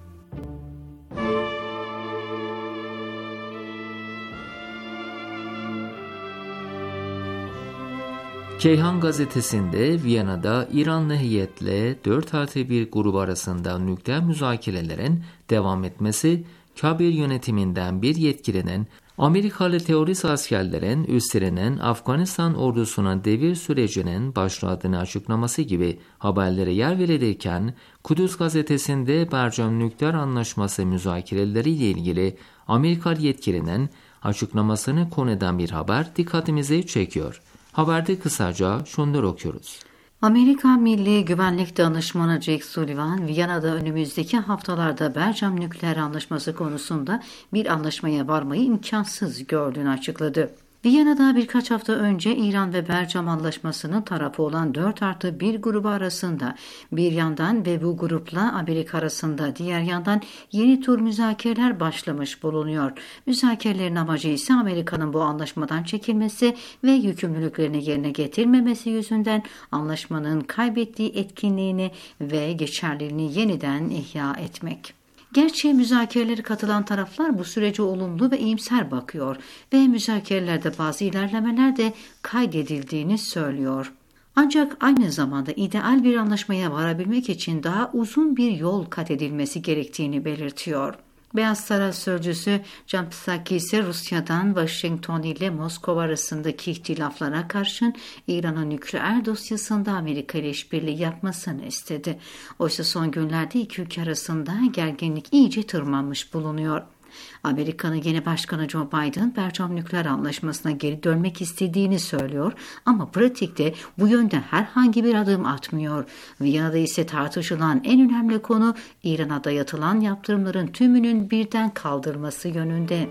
Keyhan gazetesinde Viyana'da İranlı heyetle dört artı bir grubu arasında nükleer müzakerelerin devam etmesi, Kabil yönetiminden bir yetkilinin Amerikalı terörist askerlerin üstlerinin Afganistan ordusuna devir sürecinin başladığını açıklaması gibi haberlere yer verilirken, Kudüs gazetesinde Bercam Nükleer Anlaşması müzakereleriyle ilgili Amerikalı yetkilinin açıklamasını konu eden bir haber dikkatimizi çekiyor. Haberde kısaca şunları okuyoruz. Amerika Milli Güvenlik Danışmanı Jake Sullivan, Viyana'da önümüzdeki haftalarda Bercam Nükleer Anlaşması konusunda bir anlaşmaya varmayı imkansız gördüğünü açıkladı. Viyana'da birkaç hafta önce İran ve Bercam Anlaşması'nın tarafı olan dört artı bir grubu arasında bir yandan ve bu grupla Amerika arasında diğer yandan yeni tur müzakereler başlamış bulunuyor. Müzakerelerin amacı ise Amerika'nın bu anlaşmadan çekilmesi ve yükümlülüklerini yerine getirmemesi yüzünden anlaşmanın kaybettiği etkinliğini ve geçerliliğini yeniden ihya etmek. Gerçi müzakerelere katılan taraflar bu sürece olumlu ve iyimser bakıyor ve müzakerelerde bazı ilerlemeler de kaydedildiğini söylüyor. Ancak aynı zamanda ideal bir anlaşmaya varabilmek için daha uzun bir yol kat edilmesi gerektiğini belirtiyor. Beyaz Saray Sözcüsü Can Psaki ise Rusya'dan Washington ile Moskova arasındaki ihtilaflara karşın İran'ın nükleer dosyasında Amerika ile işbirliği yapmasını istedi. Oysa son günlerde iki ülke arasında gerginlik iyice tırmanmış bulunuyor. Amerika'nın yeni başkanı Joe Biden, Bercam Nükleer Anlaşması'na geri dönmek istediğini söylüyor ama pratikte bu yönde herhangi bir adım atmıyor. Viyana'da ise tartışılan en önemli konu İran'a dayatılan yaptırımların tümünün birden kaldırılması yönünde.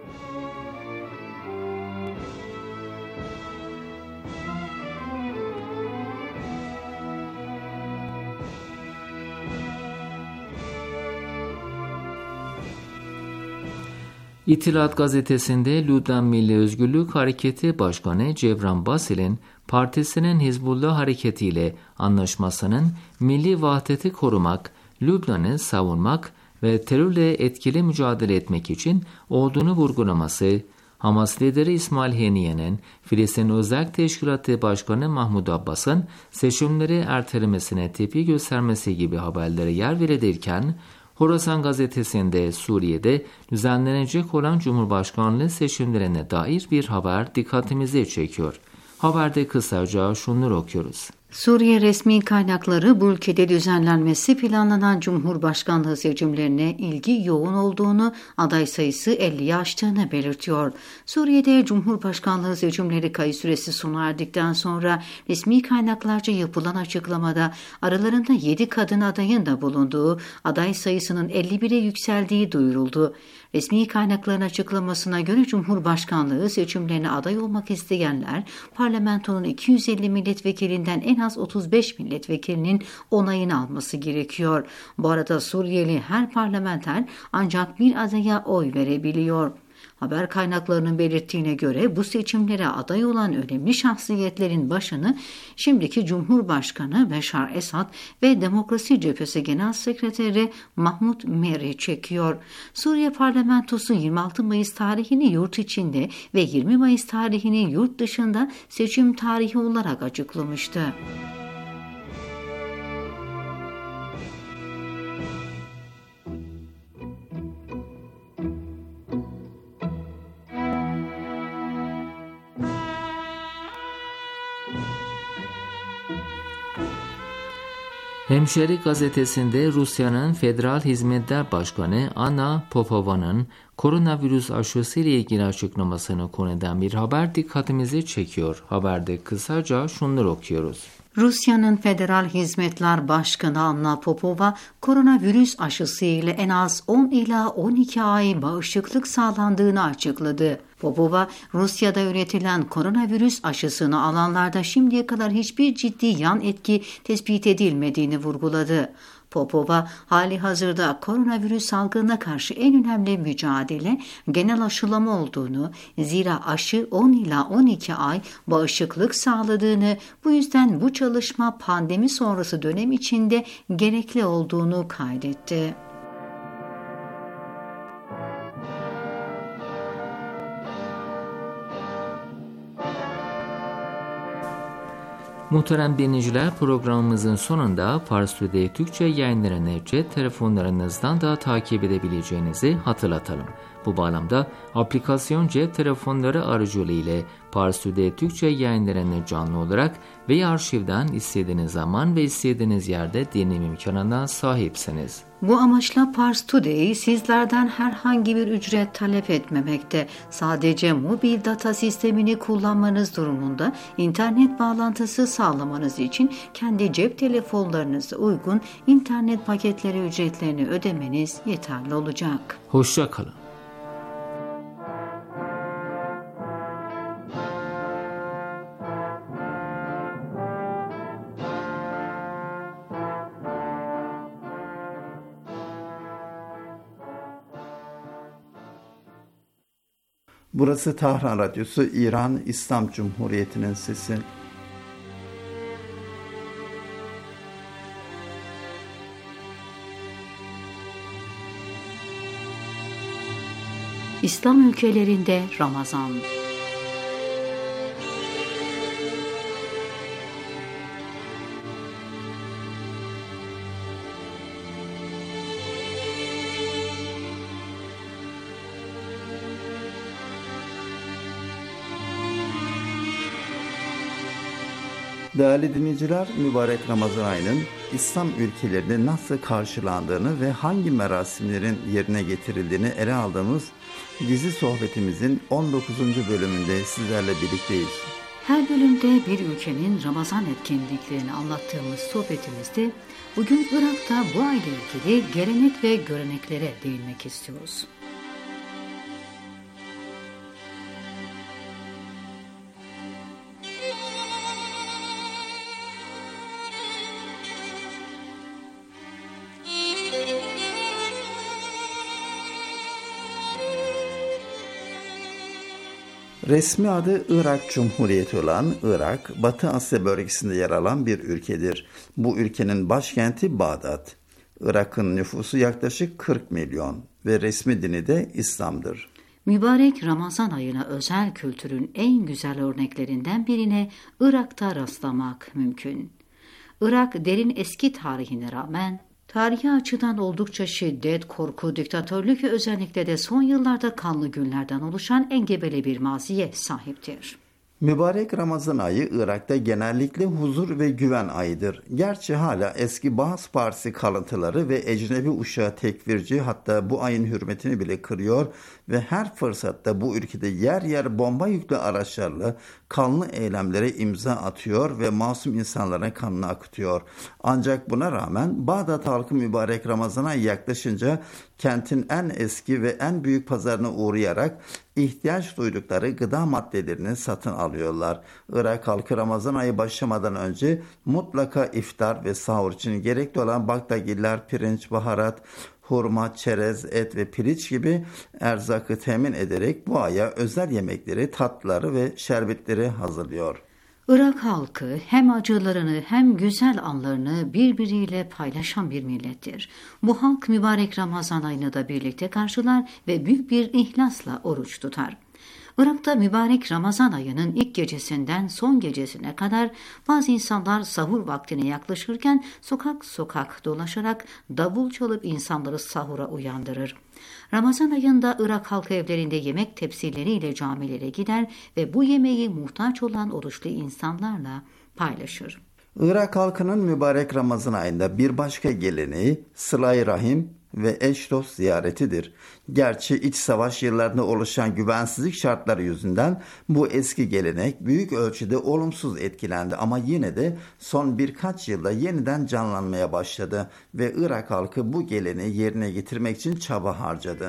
İttihat gazetesinde Lübnan Milli Özgürlük Hareketi Başkanı Cevran Basil'in partisinin Hizbullah hareketiyle anlaşmasının milli vahdeti korumak, Lübnan'ı savunmak ve terörle etkili mücadele etmek için olduğunu vurgulaması, Hamas lideri İsmail Haniye'nin Filistin Özel Teşkilatı Başkanı Mahmud Abbas'ın seçimleri ertelemesine tepki göstermesi gibi haberlere yer verilirken, Horasan gazetesinde Suriye'de düzenlenecek olan Cumhurbaşkanlığı seçimlerine dair bir haber dikkatimizi çekiyor. Haberde kısaca şunları okuyoruz. Suriye resmi kaynakları bu ülkede düzenlenmesi planlanan Cumhurbaşkanlığı seçimlerine ilgi yoğun olduğunu, aday sayısı elliyi aştığını belirtiyor. Suriye'de Cumhurbaşkanlığı seçimleri kayıt süresi sona erdikten sonra resmi kaynaklarca yapılan açıklamada aralarında yedi kadın adayın da bulunduğu, aday sayısının elli bire yükseldiği duyuruldu. Resmi kaynakların açıklamasına göre Cumhurbaşkanlığı seçimlerine aday olmak isteyenler parlamentonun iki yüz elli milletvekilinden en az otuz beş milletvekilinin onayını alması gerekiyor. Bu arada Suriyeli her parlamenter ancak bir adaya oy verebiliyor. Haber kaynaklarının belirttiğine göre bu seçimlere aday olan önemli şahsiyetlerin başını şimdiki Cumhurbaşkanı Beşar Esad ve Demokrasi Cephesi Genel Sekreteri Mahmut Meri çekiyor. Suriye Parlamentosu yirmi altı Mayıs tarihini yurt içinde ve yirmi Mayıs tarihini yurt dışında seçim tarihi olarak açıklamıştı. Hemşeri gazetesinde Rusya'nın Federal Hizmetler Başkanı Anna Popova'nın koronavirüs aşısı ile ilgili açıklamasını konu eden bir haber dikkatimizi çekiyor. Haberde kısaca şunları okuyoruz. Rusya'nın Federal Hizmetler Başkanı Anna Popova, koronavirüs aşısı ile en az on ila on iki ay bağışıklık sağlandığını açıkladı. Popova, Rusya'da üretilen koronavirüs aşısını alanlarda şimdiye kadar hiçbir ciddi yan etki tespit edilmediğini vurguladı. Popova, hali hazırda koronavirüs salgınına karşı en önemli mücadele genel aşılama olduğunu, zira aşı on ila on iki ay bağışıklık sağladığını, bu yüzden bu çalışma pandemi sonrası dönem içinde gerekli olduğunu kaydetti. Muhterem dinleyiciler, programımızın sonunda Pars Today Türkçe yayınlarını cep telefonlarınızdan da takip edebileceğinizi hatırlatalım. Bu bağlamda aplikasyon cep telefonları aracılığıyla Pars Today Türkçe yayınlarını canlı olarak veya arşivden istediğiniz zaman ve istediğiniz yerde dinleme imkanına sahipsiniz. Bu amaçla Pars Today sizlerden herhangi bir ücret talep etmemekte. Sadece mobil data sistemini kullanmanız durumunda internet bağlantısı sağlamanız için kendi cep telefonlarınıza uygun internet paketleri ücretlerini ödemeniz yeterli olacak. Hoşça kalın. Burası Tahran Radyosu, İran İslam Cumhuriyeti'nin sesi. İslam ülkelerinde Ramazan. Değerli dinleyiciler, mübarek Ramazan ayının İslam ülkelerinde nasıl karşılandığını ve hangi merasimlerin yerine getirildiğini ele aldığımız dizi sohbetimizin on dokuzuncu bölümünde sizlerle birlikteyiz. Her bölümde bir ülkenin Ramazan etkinliklerini anlattığımız sohbetimizde bugün Irak'ta bu ayla ilgili gelenek ve göreneklere değinmek istiyoruz. Resmi adı Irak Cumhuriyeti olan Irak, Batı Asya bölgesinde yer alan bir ülkedir. Bu ülkenin başkenti Bağdat. Irak'ın nüfusu yaklaşık kırk milyon ve resmi dini de İslam'dır. Mübarek Ramazan ayına özel kültürün en güzel örneklerinden birine Irak'ta rastlamak mümkün. Irak derin eski tarihine rağmen tarihi açıdan oldukça şiddet, korku, diktatörlük ve özellikle de son yıllarda kanlı günlerden oluşan engebeli bir maziye sahiptir. Mübarek Ramazan ayı Irak'ta genellikle huzur ve güven ayıdır. Gerçi hala eski Baas Partisi kalıntıları ve ecnebi uşağı tekfirci hatta bu ayın hürmetini bile kırıyor ve her fırsatta bu ülkede yer yer bomba yüklü araçlarla kanlı eylemlere imza atıyor ve masum insanların kanını akıtıyor. Ancak buna rağmen Bağdat halkı mübarek Ramazan ayı yaklaşınca kentin en eski ve en büyük pazarına uğrayarak ihtiyaç duydukları gıda maddelerini satın alıyorlar. Irak halkı Ramazan ayı başlamadan önce mutlaka iftar ve sahur için gerekli olan baklagiller, pirinç, baharat, hurma, çerez, et ve piliç gibi erzakı temin ederek bu aya özel yemekleri, tatlıları ve şerbetleri hazırlıyor. Irak halkı hem acılarını hem güzel anlarını birbiriyle paylaşan bir millettir. Bu halk mübarek Ramazan ayını da birlikte karşılar ve büyük bir ihlasla oruç tutar. Irak'ta mübarek Ramazan ayının ilk gecesinden son gecesine kadar bazı insanlar sahur vaktine yaklaşırken sokak sokak dolaşarak davul çalıp insanları sahura uyandırır. Ramazan ayında Irak halkı evlerinde yemek tepsileriyle camilere gider ve bu yemeği muhtaç olan oruçlu insanlarla paylaşır. Irak halkının mübarek Ramazan ayında bir başka geleneği sıla-i rahim ve eş dost ziyaretidir. Gerçi iç savaş yıllarında oluşan güvensizlik şartları yüzünden bu eski gelenek büyük ölçüde olumsuz etkilendi ama yine de son birkaç yılda yeniden canlanmaya başladı ve Irak halkı bu geleneği yerine getirmek için çaba harcadı.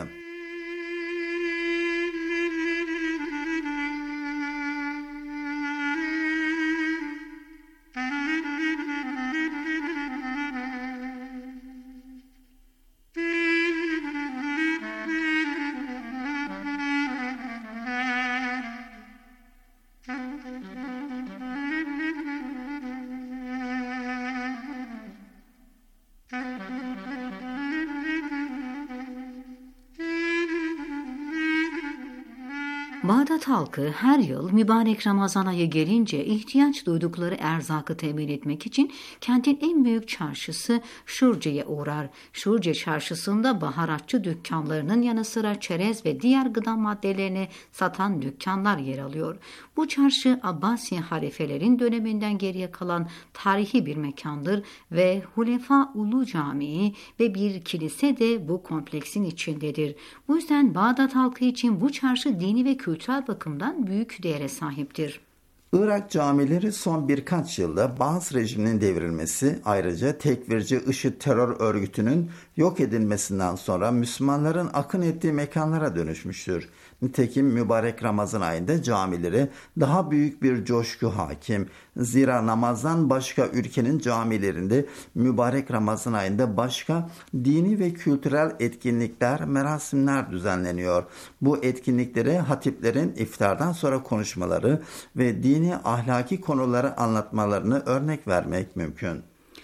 Bağdat halkı her yıl mübarek Ramazan ayı gelince ihtiyaç duydukları erzakı temin etmek için kentin en büyük çarşısı Şurce'ye uğrar. Şurce çarşısında baharatçı dükkanlarının yanı sıra çerez ve diğer gıda maddelerini satan dükkanlar yer alıyor. Bu çarşı Abbasi halifelerin döneminden geriye kalan tarihi bir mekandır ve Hulefa Ulu Camii ve bir kilise de bu kompleksin içindedir. Bu yüzden Bağdat halkı için bu çarşı dini ve kültürel bakımdan büyük değere sahiptir. Irak camileri son birkaç yılda Baas rejiminin devrilmesi, ayrıca tekfirci IŞİD terör örgütünün yok edilmesinden sonra Müslümanların akın ettiği mekanlara dönüşmüştür. Nitekim mübarek Ramazan ayında camilere daha büyük bir coşku hakim. Zira namazdan başka ülkenin camilerinde mübarek Ramazan ayında başka dini ve kültürel etkinlikler, merasimler düzenleniyor. Bu etkinliklere hatiplerin iftardan sonra konuşmaları ve dini ahlaki konuları anlatmalarını örnek vermek mümkün.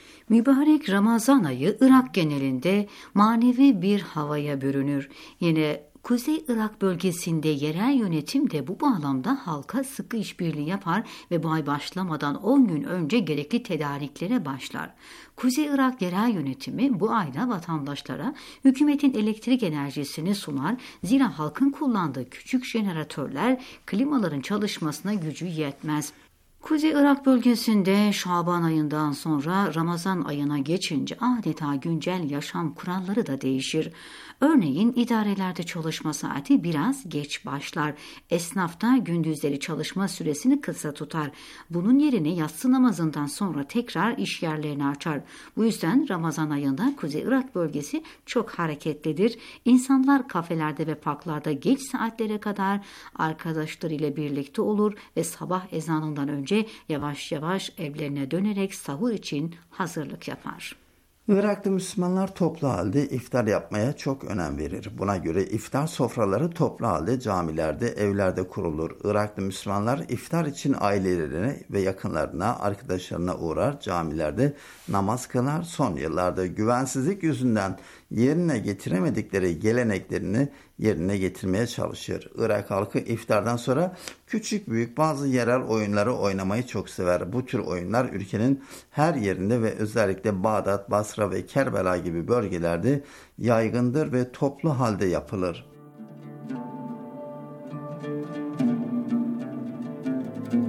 Mübarek Ramazan ayı Irak genelinde manevi bir havaya bürünür. Yine Kuzey Irak bölgesinde yerel yönetim de bu bağlamda halka sıkı işbirliği yapar ve bu ay başlamadan on gün önce gerekli tedariklere başlar. Kuzey Irak yerel yönetimi bu ayda vatandaşlara hükümetin elektrik enerjisini sunar, zira halkın kullandığı küçük jeneratörler klimaların çalışmasına gücü yetmez. Kuzey Irak bölgesinde Şaban ayından sonra Ramazan ayına geçince adeta güncel yaşam kuralları da değişir. Örneğin idarelerde çalışma saati biraz geç başlar. Esnafta gündüzleri çalışma süresini kısa tutar. Bunun yerine yatsı namazından sonra tekrar iş yerlerini açar. Bu yüzden Ramazan ayında Kuzey Irak bölgesi çok hareketlidir. İnsanlar kafelerde ve parklarda geç saatlere kadar arkadaşlarıyla birlikte olur ve sabah ezanından önce yavaş yavaş evlerine dönerek sahur için hazırlık yapar. Irak'ta Müslümanlar toplu halde iftar yapmaya çok önem verir. Buna göre iftar sofraları toplu halde camilerde, evlerde kurulur. Irak'ta Müslümanlar iftar için ailelerine ve yakınlarına, arkadaşlarına uğrar, camilerde namaz kılar. Son yıllarda güvensizlik yüzünden yerine getiremedikleri geleneklerini yerine getirmeye çalışır. Irak halkı iftardan sonra küçük büyük bazı yerel oyunları oynamayı çok sever. Bu tür oyunlar ülkenin her yerinde ve özellikle Bağdat, Basra ve Kerbela gibi bölgelerde yaygındır ve toplu halde yapılır.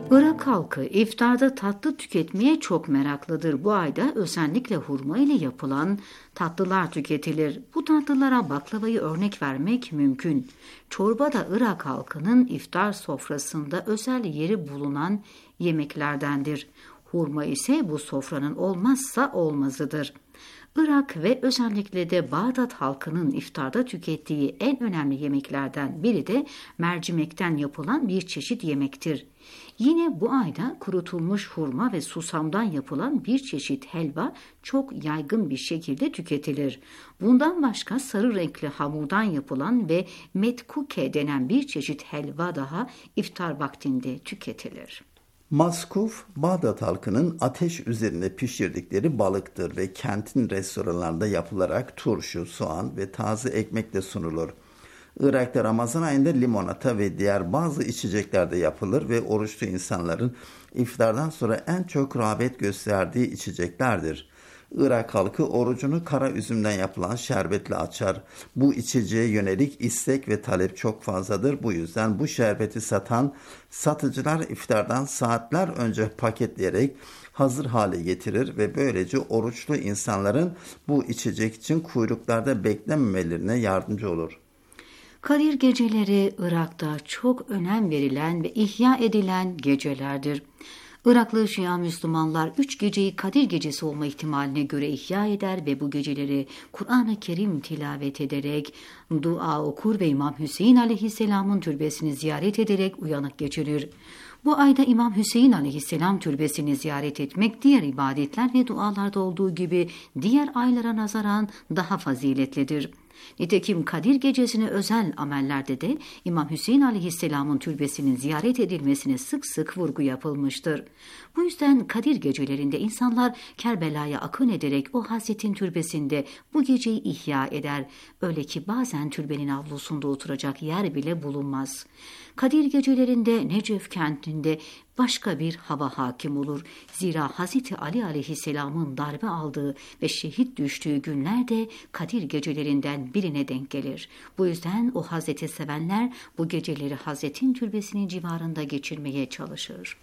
Irak halkı iftarda tatlı tüketmeye çok meraklıdır. Bu ayda özellikle hurma ile yapılan tatlılar tüketilir. Bu tatlılara baklavayı örnek vermek mümkün. Çorba da Irak halkının iftar sofrasında özel yeri bulunan yemeklerdendir. Hurma ise bu sofranın olmazsa olmazıdır. Irak ve özellikle de Bağdat halkının iftarda tükettiği en önemli yemeklerden biri de mercimekten yapılan bir çeşit yemektir. Yine bu ayda kurutulmuş hurma ve susamdan yapılan bir çeşit helva çok yaygın bir şekilde tüketilir. Bundan başka sarı renkli hamurdan yapılan ve metkuke denen bir çeşit helva daha iftar vaktinde tüketilir. Maskuf, Bağdat halkının ateş üzerinde pişirdikleri balıktır ve kentin restoranlarında yapılarak turşu, soğan ve taze ekmekle sunulur. Irak'ta Ramazan ayında limonata ve diğer bazı içecekler de yapılır ve oruçlu insanların iftardan sonra en çok rağbet gösterdiği içeceklerdir. Irak halkı orucunu kara üzümden yapılan şerbetle açar. Bu içeceğe yönelik istek ve talep çok fazladır. Bu yüzden bu şerbeti satan satıcılar iftardan saatler önce paketleyerek hazır hale getirir ve böylece oruçlu insanların bu içecek için kuyruklarda beklememelerine yardımcı olur. Kadir geceleri Irak'ta çok önem verilen ve ihya edilen gecelerdir. Iraklı Şia Müslümanlar üç geceyi Kadir Gecesi olma ihtimaline göre ihya eder ve bu geceleri Kur'an-ı Kerim tilavet ederek, dua okur ve İmam Hüseyin aleyhisselamın türbesini ziyaret ederek uyanık geçirir. Bu ayda İmam Hüseyin aleyhisselam türbesini ziyaret etmek diğer ibadetler ve dualarda olduğu gibi diğer aylara nazaran daha faziletlidir. Nitekim Kadir Gecesi'ne özel amellerde de İmam Hüseyin aleyhisselamın türbesinin ziyaret edilmesine sık sık vurgu yapılmıştır. Bu yüzden Kadir gecelerinde insanlar Kerbela'ya akın ederek o Hazretin türbesinde bu geceyi ihya eder. Öyle ki bazen türbenin avlusunda oturacak yer bile bulunmaz. Kadir gecelerinde Necef kentinde başka bir hava hakim olur. Zira Hazreti Ali aleyhisselamın darbe aldığı ve şehit düştüğü günler de Kadir gecelerinden birine denk gelir. Bu yüzden o Hazreti sevenler bu geceleri Hazretin türbesinin civarında geçirmeye çalışır.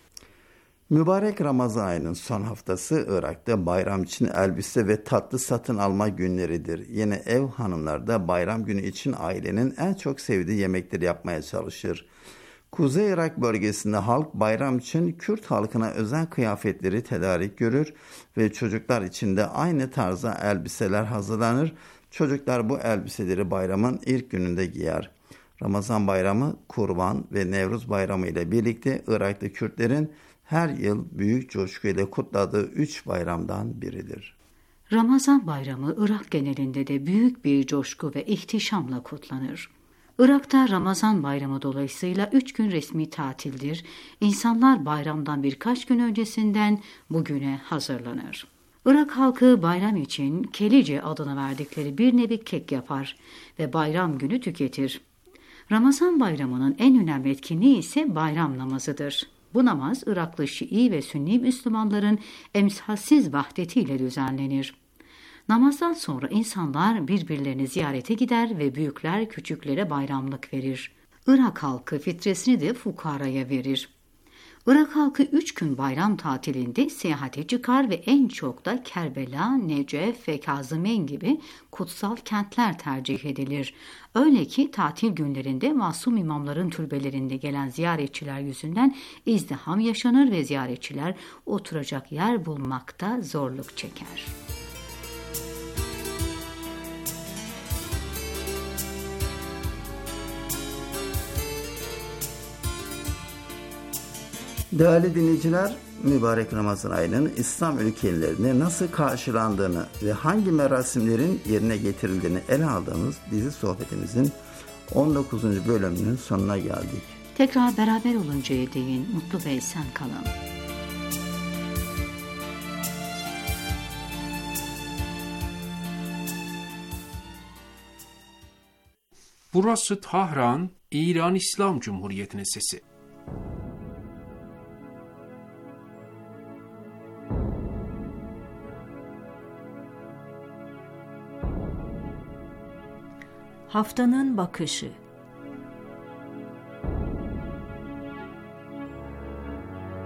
Mübarek Ramazan ayının son haftası Irak'ta bayram için elbise ve tatlı satın alma günleridir. Yine ev hanımları da bayram günü için ailenin en çok sevdiği yemekleri yapmaya çalışır. Kuzey Irak bölgesinde halk bayram için Kürt halkına özel kıyafetleri tedarik görür ve çocuklar için de aynı tarzda elbiseler hazırlanır. Çocuklar bu elbiseleri bayramın ilk gününde giyer. Ramazan bayramı, Kurban ve Nevruz bayramı ile birlikte Irak'ta Kürtlerin her yıl büyük coşkuyla kutladığı üç bayramdan biridir. Ramazan bayramı Irak genelinde de büyük bir coşku ve ihtişamla kutlanır. Irak'ta Ramazan bayramı dolayısıyla üç gün resmi tatildir. İnsanlar bayramdan birkaç gün öncesinden bugüne hazırlanır. Irak halkı bayram için kelice adını verdikleri bir nevi kek yapar ve bayram günü tüketir. Ramazan bayramının en önemli etkinliği ise bayram namazıdır. Bu namaz Iraklı Şii ve Sünni Müslümanların emsalsiz vahdetiyle düzenlenir. Namazdan sonra insanlar birbirlerini ziyarete gider ve büyükler küçüklere bayramlık verir. Irak halkı fitresini de fukaraya verir. Irak halkı üç gün bayram tatilinde seyahate çıkar ve en çok da Kerbela, Necef ve Kazımeyn gibi kutsal kentler tercih edilir. Öyle ki tatil günlerinde masum imamların türbelerinde gelen ziyaretçiler yüzünden izdiham yaşanır ve ziyaretçiler oturacak yer bulmakta zorluk çeker. Değerli dinleyiciler, mübarek Ramazan ayının İslam ülkelerinde nasıl karşılandığını ve hangi merasimlerin yerine getirildiğini ele aldığımız dizi sohbetimizin on dokuzuncu bölümünün sonuna geldik. Tekrar beraber oluncaya değin mutlu ve esen kalın. Burası Tahran, İran İslam Cumhuriyeti'nin sesi. Haftanın bakışı.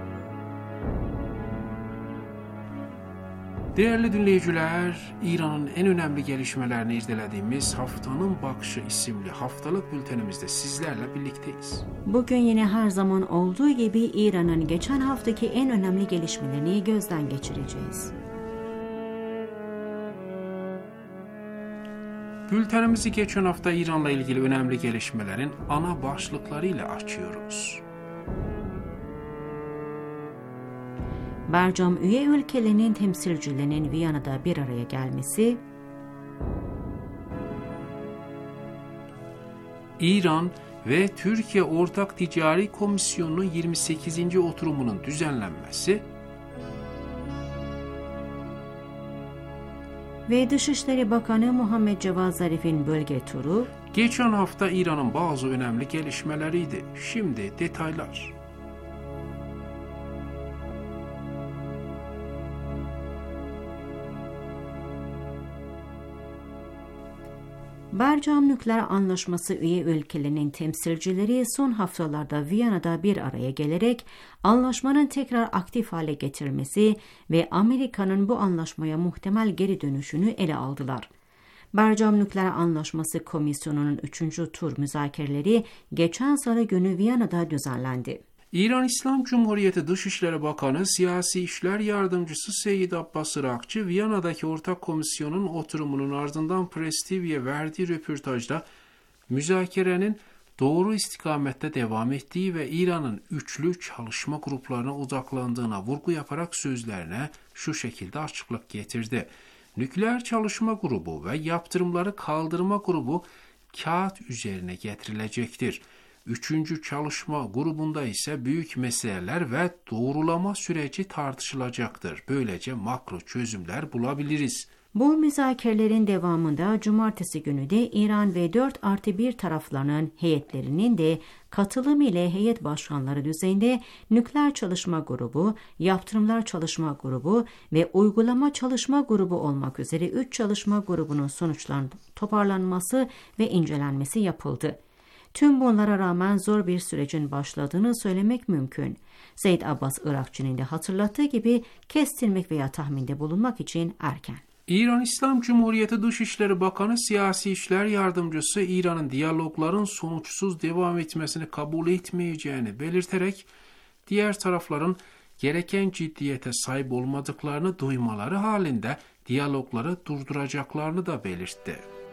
Değerli dinleyiciler, İran'ın en önemli gelişmelerini izlediğimiz Haftanın Bakışı isimli haftalık bültenimizde sizlerle birlikteyiz. Bugün yine her zaman olduğu gibi İran'ın geçen haftaki en önemli gelişmelerini gözden geçireceğiz. Bültenimizi geçen hafta İran'la ilgili önemli gelişmelerin ana başlıklarıyla açıyoruz. Barcam üye ülkelerinin temsilcilerinin Viyana'da bir araya gelmesi, İran ve Türkiye Ortak Ticari Komisyonu'nun yirmi sekizinci oturumunun düzenlenmesi ve Dışişleri Bakanı Muhammed Cevat Zarif'in bölge turu, geçen hafta İran'ın bazı önemli gelişmeleriydi. Şimdi detaylar. Barcam Nükleer Anlaşması üye ülkelerinin temsilcileri son haftalarda Viyana'da bir araya gelerek anlaşmanın tekrar aktif hale getirmesi ve Amerika'nın bu anlaşmaya muhtemel geri dönüşünü ele aldılar. Barcam Nükleer Anlaşması Komisyonu'nun üçüncü tur müzakereleri geçen salı günü Viyana'da düzenlendi. İran İslam Cumhuriyeti Dışişleri Bakanı Siyasi İşler Yardımcısı Seyyid Abbas Irakçı, Viyana'daki Ortak Komisyon'un oturumunun ardından Press T V'ye verdiği röportajda müzakerenin doğru istikamette devam ettiği ve İran'ın üçlü çalışma gruplarına odaklandığına vurgu yaparak sözlerine şu şekilde açıklık getirdi. Nükleer Çalışma Grubu ve Yaptırımları Kaldırma Grubu kağıt üzerine getirilecektir. Üçüncü çalışma grubunda ise büyük meseleler ve doğrulama süreci tartışılacaktır. Böylece makro çözümler bulabiliriz. Bu müzakerelerin devamında cumartesi günü de İran ve dört artı bir taraflarının heyetlerinin de katılım ile heyet başkanları düzeyinde Nükleer Çalışma Grubu, Yaptırımlar Çalışma Grubu ve Uygulama Çalışma Grubu olmak üzere üç çalışma grubunun sonuçlarının toparlanması ve incelenmesi yapıldı. Tüm bunlara rağmen zor bir sürecin başladığını söylemek mümkün. Seyyid Abbas Irakçı'nın da hatırlattığı gibi kestirmek veya tahminde bulunmak için erken. İran İslam Cumhuriyeti Dışişleri Bakanı Siyasi İşler Yardımcısı İran'ın diyalogların sonuçsuz devam etmesini kabul etmeyeceğini belirterek diğer tarafların gereken ciddiyete sahip olmadıklarını duymaları halinde diyalogları durduracaklarını da belirtti.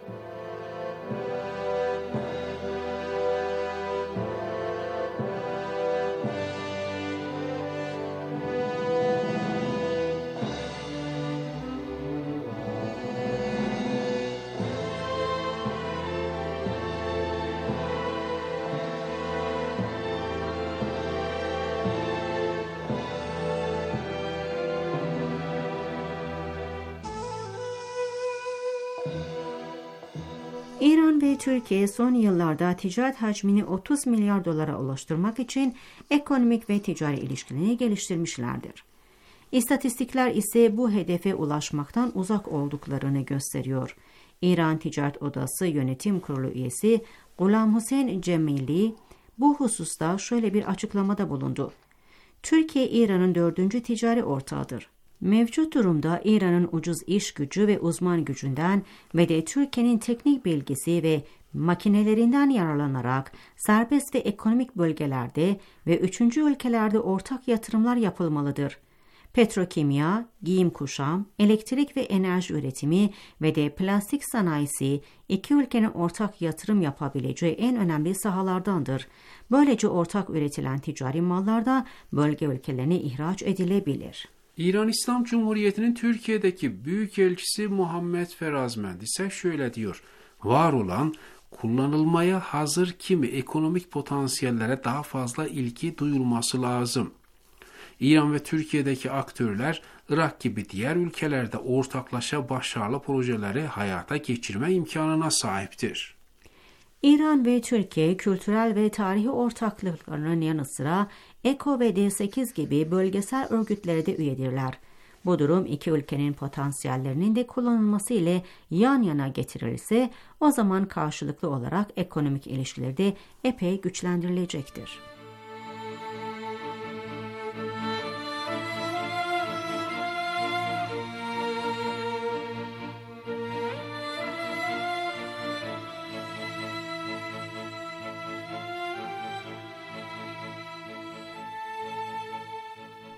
İran ve Türkiye son yıllarda ticaret hacmini otuz milyar dolara ulaştırmak için ekonomik ve ticari ilişkilerini geliştirmişlerdir. İstatistikler ise bu hedefe ulaşmaktan uzak olduklarını gösteriyor. İran Ticaret Odası Yönetim Kurulu üyesi Gulam Hüseyin Cemili bu hususta şöyle bir açıklamada bulundu. Türkiye, İran'ın dördüncü ticari ortağıdır. Mevcut durumda İran'ın ucuz iş gücü ve uzman gücünden ve de Türkiye'nin teknik bilgisi ve makinelerinden yararlanarak serbest ve ekonomik bölgelerde ve üçüncü ülkelerde ortak yatırımlar yapılmalıdır. Petrokimya, giyim kuşam, elektrik ve enerji üretimi ve de plastik sanayisi iki ülkenin ortak yatırım yapabileceği en önemli sahalardandır. Böylece ortak üretilen ticari mallar da bölge ülkelerine ihraç edilebilir. İran İslam Cumhuriyeti'nin Türkiye'deki Büyükelçisi Muhammed Ferazmend ise şöyle diyor. Var olan, kullanılmaya hazır kimi ekonomik potansiyellere daha fazla ilgi duyulması lazım. İran ve Türkiye'deki aktörler Irak gibi diğer ülkelerde ortaklaşa başarılı projeleri hayata geçirme imkanına sahiptir. İran ve Türkiye kültürel ve tarihi ortaklıklarının yanı sıra E K O ve D sekiz gibi bölgesel örgütlere de üyedirler. Bu durum iki ülkenin potansiyellerinin de kullanılması ile yan yana getirilirse o zaman karşılıklı olarak ekonomik ilişkileri de epey güçlendirilecektir.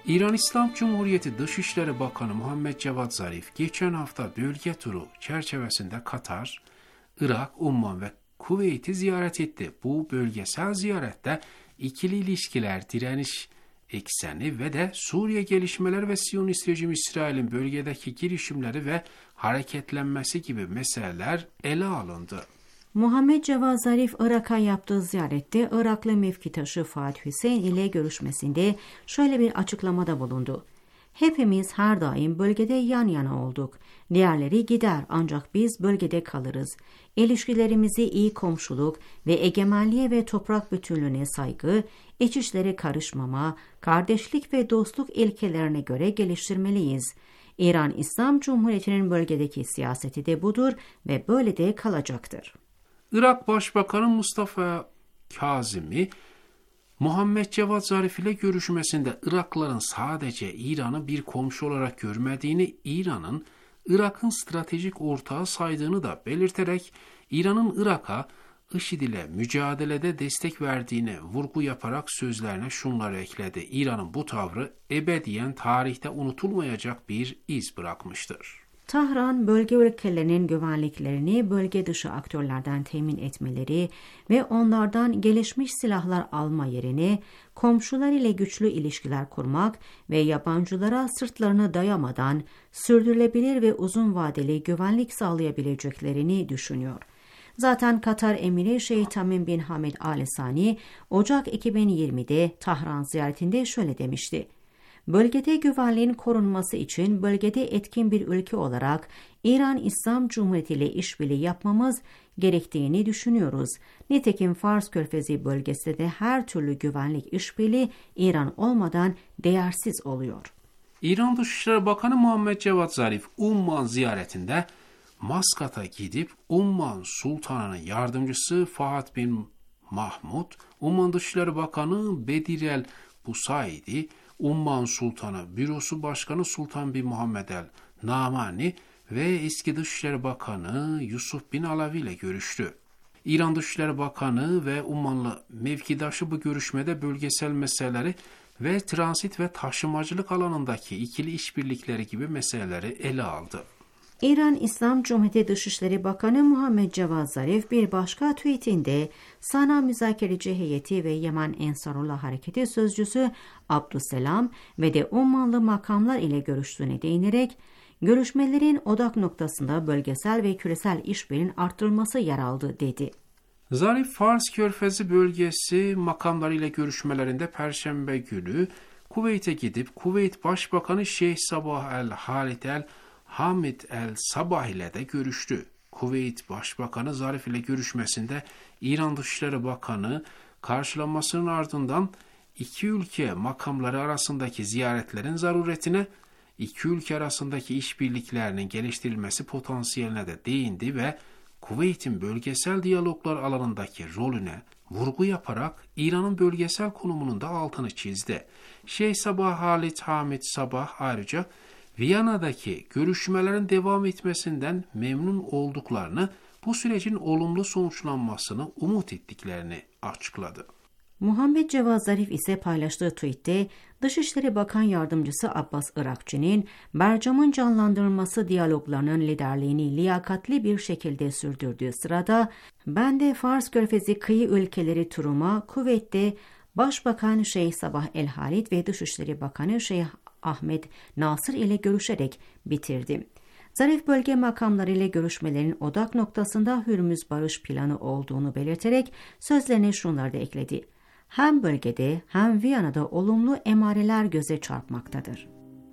İran İslam Cumhuriyeti Dışişleri Bakanı Muhammed Cevat Zarif geçen hafta bölge turu çerçevesinde Katar, Irak, Umman ve Kuveyt'i ziyaret etti. Bu bölgesel ziyarette ikili ilişkiler, direniş ekseni ve de Suriye gelişmeleri ve Siyonist rejim İsrail'in bölgedeki girişimleri ve hareketlenmesi gibi meseleler ele alındı. Muhammed Cevat Zarif, Irak'a yaptığı ziyarette Iraklı mevkitaşı Fuat Hüseyin ile görüşmesinde şöyle bir açıklamada bulundu. Hepimiz her daim bölgede yan yana olduk. Diğerleri gider ancak biz bölgede kalırız. İlişkilerimizi iyi komşuluk ve egemenliğe ve toprak bütünlüğüne saygı, iç işlere karışmama, kardeşlik ve dostluk ilkelerine göre geliştirmeliyiz. İran İslam Cumhuriyeti'nin bölgedeki siyaseti de budur ve böyle de kalacaktır. Irak Başbakanı Mustafa Kazimi, Muhammed Cevat Zarif ile görüşmesinde Iraklıların sadece İran'ı bir komşu olarak görmediğini, İran'ın Irak'ın stratejik ortağı saydığını da belirterek İran'ın Irak'a IŞİD ile mücadelede destek verdiğine vurgu yaparak sözlerine şunları ekledi. İran'ın bu tavrı ebediyen tarihte unutulmayacak bir iz bırakmıştır. Tahran, bölge ülkelerinin güvenliklerini bölge dışı aktörlerden temin etmeleri ve onlardan gelişmiş silahlar alma yerine komşular ile güçlü ilişkiler kurmak ve yabancılara sırtlarını dayamadan sürdürülebilir ve uzun vadeli güvenlik sağlayabileceklerini düşünüyor. Zaten Katar Emiri Şeyh Tamim bin Hamid Al Sani, Ocak iki bin yirmide Tahran ziyaretinde şöyle demişti. Bölgede güvenliğin korunması için bölgede etkin bir ülke olarak İran İslam Cumhuriyeti ile işbirliği yapmamız gerektiğini düşünüyoruz. Nitekim Fars Körfezi bölgesinde de her türlü güvenlik işbirliği İran olmadan değersiz oluyor. İran Dışişleri Bakanı Muhammed Cevat Zarif, Umman ziyaretinde Maskat'a gidip Umman Sultanı'nın yardımcısı Fahad bin Mahmud, Umman Dışişleri Bakanı Bedir el Busaidi, Umman Sultanı Bürosu Başkanı Sultan bin Muhammed el Namani ve eski Dışişleri Bakanı Yusuf bin Alavi ile görüştü. İran Dışişleri Bakanı ve Ummanlı mevkidaşı bu görüşmede bölgesel meseleleri ve transit ve taşımacılık alanındaki ikili işbirlikleri gibi meseleleri ele aldı. İran İslam Cumhuriyeti Dışişleri Bakanı Muhammed Cevat Zarif bir başka tweetinde Sana Müzakereci Heyeti ve Yemen Ensarullah Hareketi Sözcüsü Abdüsselam ve de Ummanlı makamlar ile görüştüğüne değinerek görüşmelerin odak noktasında bölgesel ve küresel işbirliğinin arttırılması yer aldı dedi. Zarif, Fars Körfezi bölgesi makamları ile görüşmelerinde Perşembe günü Kuveyt'e gidip Kuveyt Başbakanı Şeyh Sabah el Halid el Hamid el Sabah ile de görüştü. Kuveyt Başbakanı Zarif ile görüşmesinde İran Dışişleri Bakanı karşılanmasının ardından iki ülke makamları arasındaki ziyaretlerin zaruretine, iki ülke arasındaki işbirliklerinin geliştirilmesi potansiyeline de değindi ve Kuveyt'in bölgesel diyaloglar alanındaki rolüne vurgu yaparak İran'ın bölgesel konumunun da altını çizdi. Şeyh Sabah Halid Hamid Sabah ayrıca Viyana'daki görüşmelerin devam etmesinden memnun olduklarını, bu sürecin olumlu sonuçlanmasını umut ettiklerini açıkladı. Muhammed Cevat Zarif ise paylaştığı tweette Dışişleri Bakan Yardımcısı Abbas Irakçı'nın Bercam'ın canlandırılması diyaloglarının liderliğini liyakatli bir şekilde sürdürdüğü sırada ben de Fars Körfezi kıyı ülkeleri turuma Kuveyt'te Başbakan Şeyh Sabah el Halid ve Dışişleri Bakanı Şeyh Ahmet Nasır ile görüşerek bitirdi. Zarif bölge makamları ile görüşmelerin odak noktasında Hürmüz Barış Planı olduğunu belirterek sözlerine şunları da ekledi. Hem bölgede hem Viyana'da olumlu emareler göze çarpmaktadır.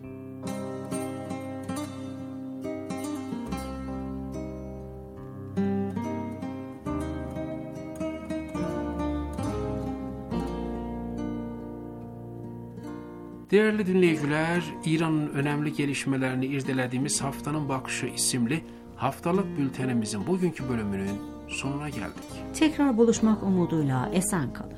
Değerli dinleyiciler, İran'ın önemli gelişmelerini irdelediğimiz Haftanın Bakışı isimli haftalık bültenimizin bugünkü bölümünün sonuna geldik. Tekrar buluşmak umuduyla esen kalın.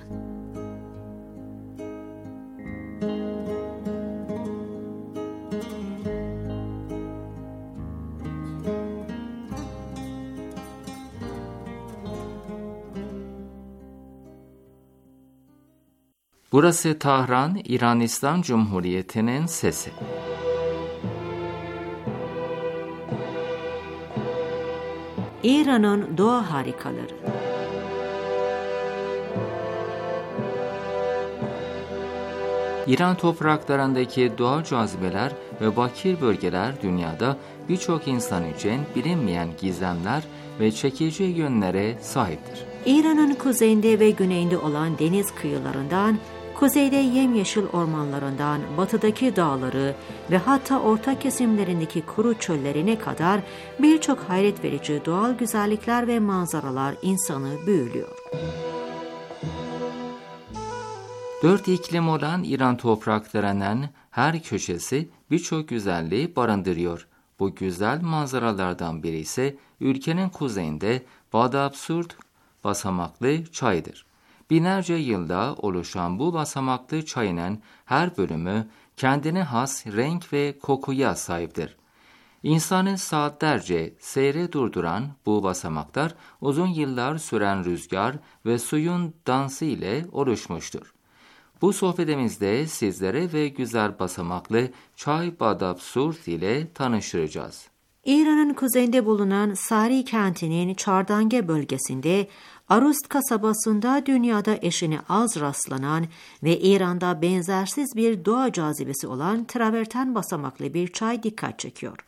Burası Tahran, İran İslam Cumhuriyeti'nin sesi. İran'ın doğa harikaları. İran topraklarındaki doğal cazibeler ve bakir bölgeler dünyada birçok insan için bilinmeyen gizemler ve çekici yönlere sahiptir. İran'ın kuzeyinde ve güneyinde olan deniz kıyılarından, kuzeyde yemyeşil ormanlarından, batıdaki dağları ve hatta orta kesimlerindeki kuru çöllerine kadar birçok hayret verici doğal güzellikler ve manzaralar insanı büyülüyor. Dört iklim olan İran topraklarının her köşesi birçok güzelliği barındırıyor. Bu güzel manzaralardan biri ise ülkenin kuzeyinde Badabsurt basamaklı çayıdır. Binlerce yılda oluşan bu basamaklı çayının her bölümü kendine has renk ve kokuya sahiptir. İnsanı saatlerce seyre durduran bu basamaklar uzun yıllar süren rüzgar ve suyun dansı ile oluşmuştur. Bu sohbetimizde sizlere ve güzel basamaklı Çay Badabsurt ile tanıştıracağız. İran'ın kuzeyinde bulunan Sari kentinin Çardange bölgesinde Arust kasabasında dünyada eşine az rastlanan ve İran'da benzersiz bir doğa cazibesi olan traverten basamaklı bir çay dikkat çekiyor.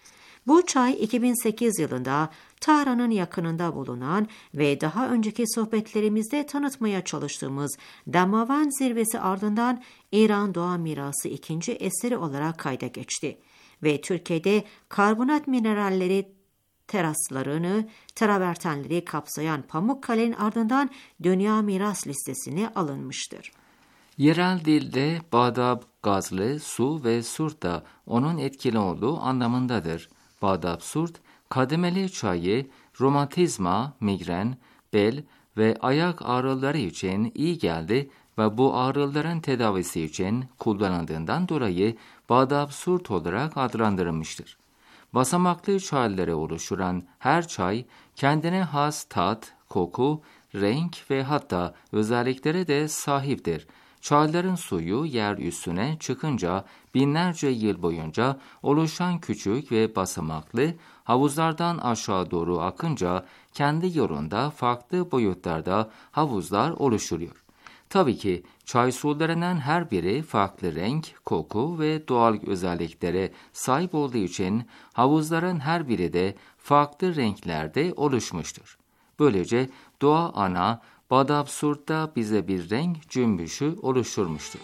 Bu çay iki bin sekiz yılında Tahran'ın yakınında bulunan ve daha önceki sohbetlerimizde tanıtmaya çalıştığımız Damavan zirvesi ardından İran Doğa Mirası ikinci eseri olarak kayda geçti ve Türkiye'de karbonat mineralleri teraslarını, travertenleri kapsayan Pamukkale'nin ardından Dünya Miras listesine alınmıştır. Yerel dilde Badab, gazlı, su ve surt da onun etkili olduğu anlamındadır. Badabsurt, kademeli çayı romatizma, migren, bel ve ayak ağrıları için iyi geldi ve bu ağrıların tedavisi için kullanıldığından dolayı Badabsurt olarak adlandırılmıştır. Basamaklı çayları oluşturan her çay kendine has tat, koku, renk ve hatta özelliklere de sahiptir. Çayların suyu yer üstüne çıkınca binlerce yıl boyunca oluşan küçük ve basamaklı havuzlardan aşağı doğru akınca kendi yolunda farklı boyutlarda havuzlar oluşturuyor. Tabii ki çay sularının her biri farklı renk, koku ve doğal özelliklere sahip olduğu için havuzların her biri de farklı renklerde oluşmuştur. Böylece doğa ana Badabsurt'ta bize bir renk cümbüşü oluşturmuştur.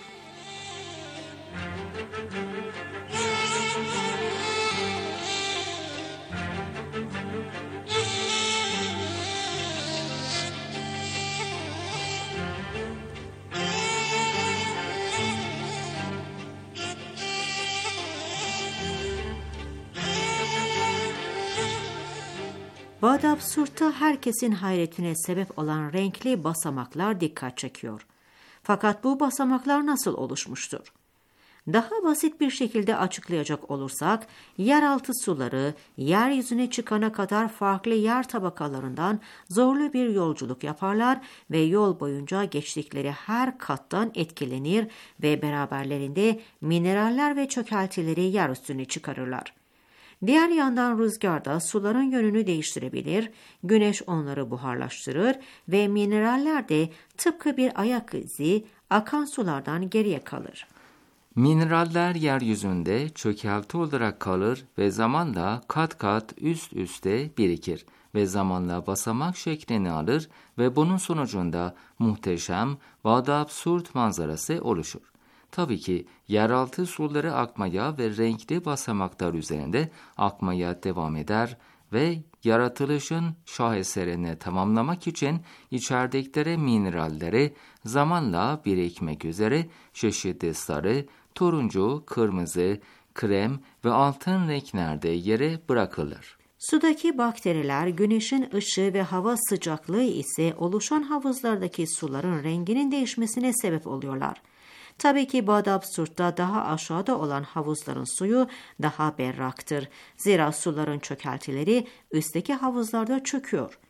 Badabsurt'ta herkesin hayretine sebep olan renkli basamaklar dikkat çekiyor. Fakat bu basamaklar nasıl oluşmuştur? Daha basit bir şekilde açıklayacak olursak, yeraltı suları yeryüzüne çıkana kadar farklı yer tabakalarından zorlu bir yolculuk yaparlar ve yol boyunca geçtikleri her kattan etkilenir ve beraberlerinde mineraller ve çökeltileri yer üstüne çıkarırlar. Diğer yandan rüzgar da suların yönünü değiştirebilir, güneş onları buharlaştırır ve mineraller de tıpkı bir ayak izi akan sulardan geriye kalır. Mineraller yeryüzünde çökelti olarak kalır ve zamanla kat kat üst üste birikir ve zamanla basamak şeklini alır ve bunun sonucunda muhteşem Badabsurt manzarası oluşur. Tabii ki yeraltı suları akmaya ve renkli basamaklar üzerinde akmaya devam eder ve yaratılışın şaheserini tamamlamak için içerdikleri mineralleri zamanla birikmek üzere çeşitli sarı, turuncu, kırmızı, krem ve altın renklerde yere bırakılır. Sudaki bakteriler güneşin ışığı ve hava sıcaklığı ise oluşan havuzlardaki suların renginin değişmesine sebep oluyorlar. Tabii ki Badabsurt'ta daha aşağıda olan havuzların suyu daha berraktır. Zira suların çökeltileri üstteki havuzlarda çöküyor.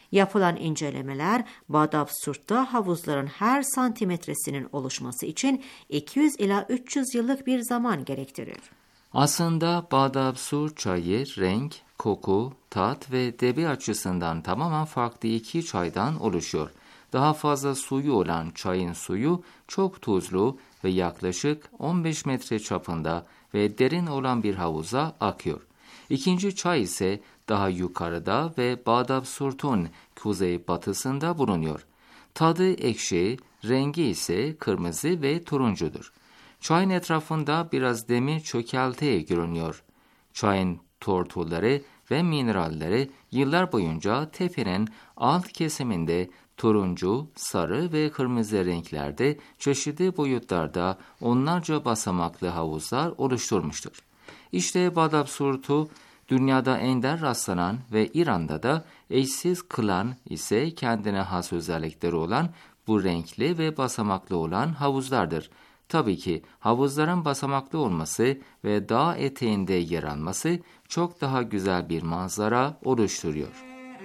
Yapılan incelemeler Badabsurt'ta havuzların her santimetresinin oluşması için iki yüz ila üç yüz yıllık bir zaman gerektirir. Aslında Badabsurt çayı renk, koku, tat ve debi açısından tamamen farklı iki çaydan oluşuyor. Daha fazla suyu olan çayın suyu çok tuzlu ve yaklaşık on beş metre çapında ve derin olan bir havuza akıyor. İkinci çay ise daha yukarıda ve Badabsurt'un kuzeybatısında bulunuyor. Tadı ekşi, rengi ise kırmızı ve turuncudur. Çayın etrafında biraz demir çökelti görünüyor. Çayın tortuları ve mineralleri yıllar boyunca tepenin alt kesiminde turuncu, sarı ve kırmızı renklerde çeşitli boyutlarda onlarca basamaklı havuzlar oluşturmuştur. İşte Badabsurt'u dünyada ender rastlanan ve İran'da da eşsiz kılan ise kendine has özellikleri olan bu renkli ve basamaklı olan havuzlardır. Tabii ki havuzların basamaklı olması ve dağ eteğinde yer alması çok daha güzel bir manzara oluşturuyor.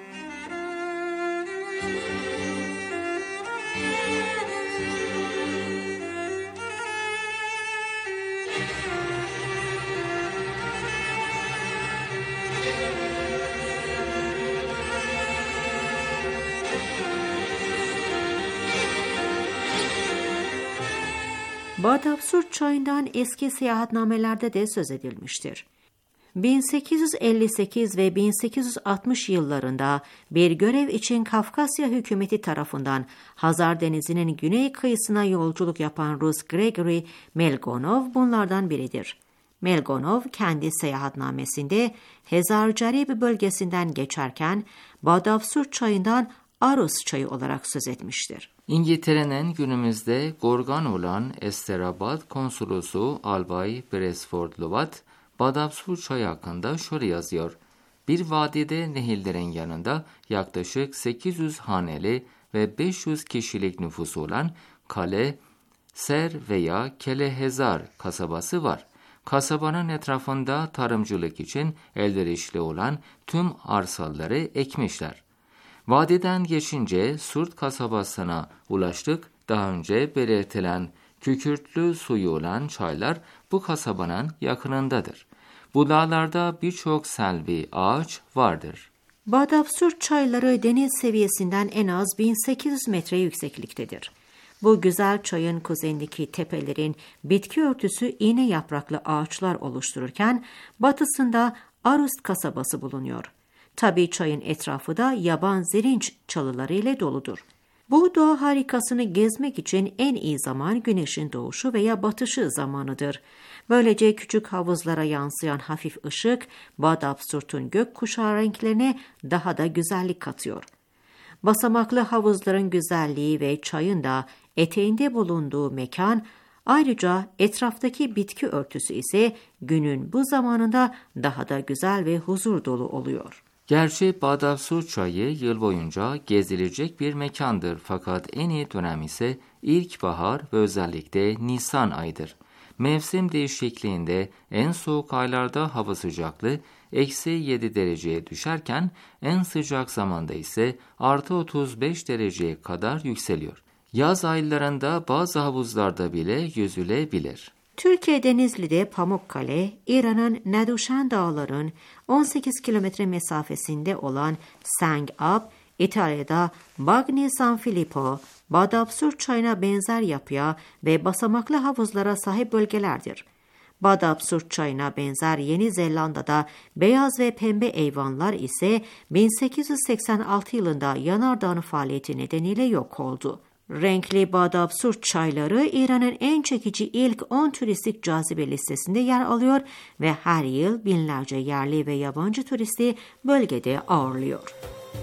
Badabsurt çayından eski seyahatnamelerde de söz edilmiştir. bin sekiz yüz elli sekiz ve bin sekiz yüz altmış yıllarında bir görev için Kafkasya hükümeti tarafından Hazar Denizi'nin güney kıyısına yolculuk yapan Rus Gregory Melgonov bunlardan biridir. Melgonov kendi seyahatnamesinde Hezarcarib bölgesinden geçerken Badabsurt çayından Arus çayı olarak söz etmiştir. İngiltere'nin günümüzde Gorgan olan Esterabad konsolosu Albay Beresford Lovat, Badabsurt çayı hakkında şöyle yazıyor. Bir vadide nehirlerin yanında yaklaşık sekiz yüz haneli ve beş yüz kişilik nüfusu olan Kale, Ser veya Kelehezar kasabası var. Kasabanın etrafında tarımcılık için elverişli olan tüm arsaları ekmişler. Vadiden geçince Surt kasabasına ulaştık. Daha önce belirtilen kükürtlü suyu olan çaylar bu kasabanın yakınındadır. Bu dağlarda birçok selvi ağaç vardır. Badabsurt çayları deniz seviyesinden en az bin sekiz yüz metre yüksekliktedir. Bu güzel çayın kuzeyindeki tepelerin bitki örtüsü iğne yapraklı ağaçlar oluştururken batısında Arust kasabası bulunuyor. Tabii çayın etrafı da yaban zirinç çalıları ile doludur. Bu doğa harikasını gezmek için en iyi zaman güneşin doğuşu veya batışı zamanıdır. Böylece küçük havuzlara yansıyan hafif ışık, Badabsurt'un gökkuşağı renklerine daha da güzellik katıyor. Basamaklı havuzların güzelliği ve çayın da eteğinde bulunduğu mekan, ayrıca etraftaki bitki örtüsü ise günün bu zamanında daha da güzel ve huzur dolu oluyor. Gerçi Badabsurt çayı yıl boyunca gezilecek bir mekandır fakat en iyi dönem ise ilkbahar ve özellikle Nisan ayıdır. Mevsim değişikliğinde en soğuk aylarda hava sıcaklığı eksi yedi dereceye düşerken en sıcak zamanda ise artı otuz beş dereceye kadar yükseliyor. Yaz aylarında bazı havuzlarda bile yüzülebilir. Türkiye Denizli'de Pamukkale, İran'ın Neduşan Dağları'nın on sekiz kilometre mesafesinde olan Sengab, İtalya'da Bagni San Filippo, Badabsurt çayına benzer yapıya ve basamaklı havuzlara sahip bölgelerdir. Badabsurt çayına benzer Yeni Zelanda'da beyaz ve pembe eyvanlar ise bin sekiz yüz seksen altı yılında yanardağın faaliyeti nedeniyle yok oldu. Renkli Badabsurt çayları İran'ın en çekici ilk on turistik cazibe listesinde yer alıyor ve her yıl binlerce yerli ve yabancı turisti bölgede ağırlıyor.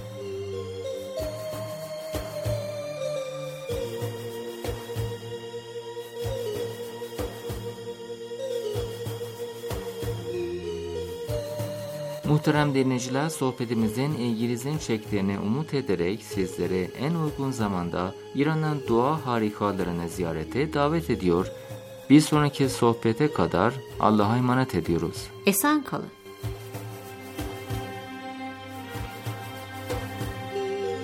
Muhterem dinleyiciler, sohbetimizin ilginizin çektiğini umut ederek sizlere en uygun zamanda İran'ın doğa harikalarını ziyarete davet ediyor. Bir sonraki sohbete kadar Allah'a emanet ediyoruz. Esen kalın.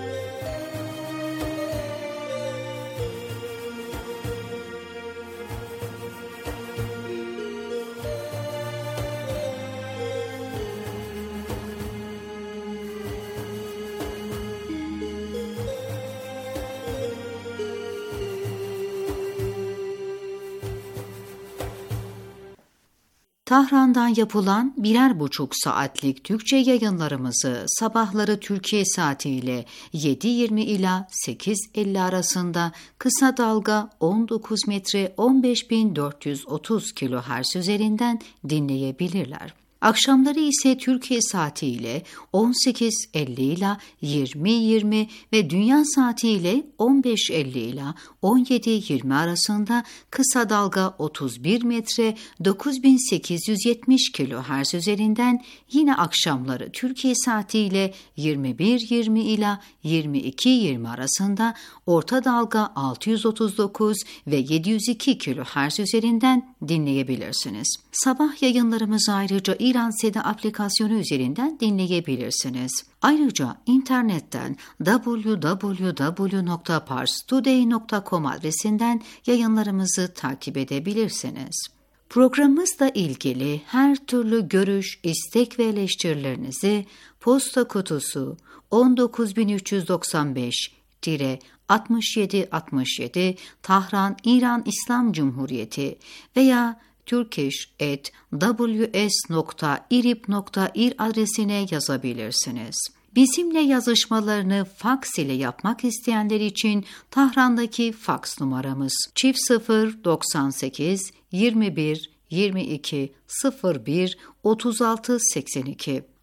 Tahran'dan yapılan birer buçuk saatlik Türkçe yayınlarımızı sabahları Türkiye saatiyle yedi yirmi ila sekiz elli arasında kısa dalga on dokuz metre on beş bin dört yüz otuz kilohertz üzerinden dinleyebilirler. Akşamları ise Türkiye saatiyle on sekiz elli ila yirmi yirmi ve dünya saatiyle on beş elli ila on yedi yirmi arasında kısa dalga otuz bir metre dokuz bin sekiz yüz yetmiş kilohertz üzerinden yine akşamları Türkiye saatiyle yirmi bir yirmi ila yirmi iki yirmi arasında orta dalga altı yüz otuz dokuz ve yedi yüz iki kilohertz üzerinden dinleyebilirsiniz. Sabah yayınlarımızı ayrıca İran Seda aplikasyonu üzerinden dinleyebilirsiniz. Ayrıca internetten double-u double-u double-u nokta pars today nokta com adresinden yayınlarımızı takip edebilirsiniz. Programımızla ilgili her türlü görüş, istek ve eleştirilerinizi posta kutusu on dokuz bin üç yüz doksan beş altmış yedi altmış yedi Tahran İran İslam Cumhuriyeti veya turkish at w s nokta irib nokta ir adresine yazabilirsiniz. Bizimle yazışmalarını faks ile yapmak isteyenler için Tahran'daki faks numaramız çift sıfır doksan sekiz yirmi bir yirmi iki sıfır bir otuz altı seksen iki.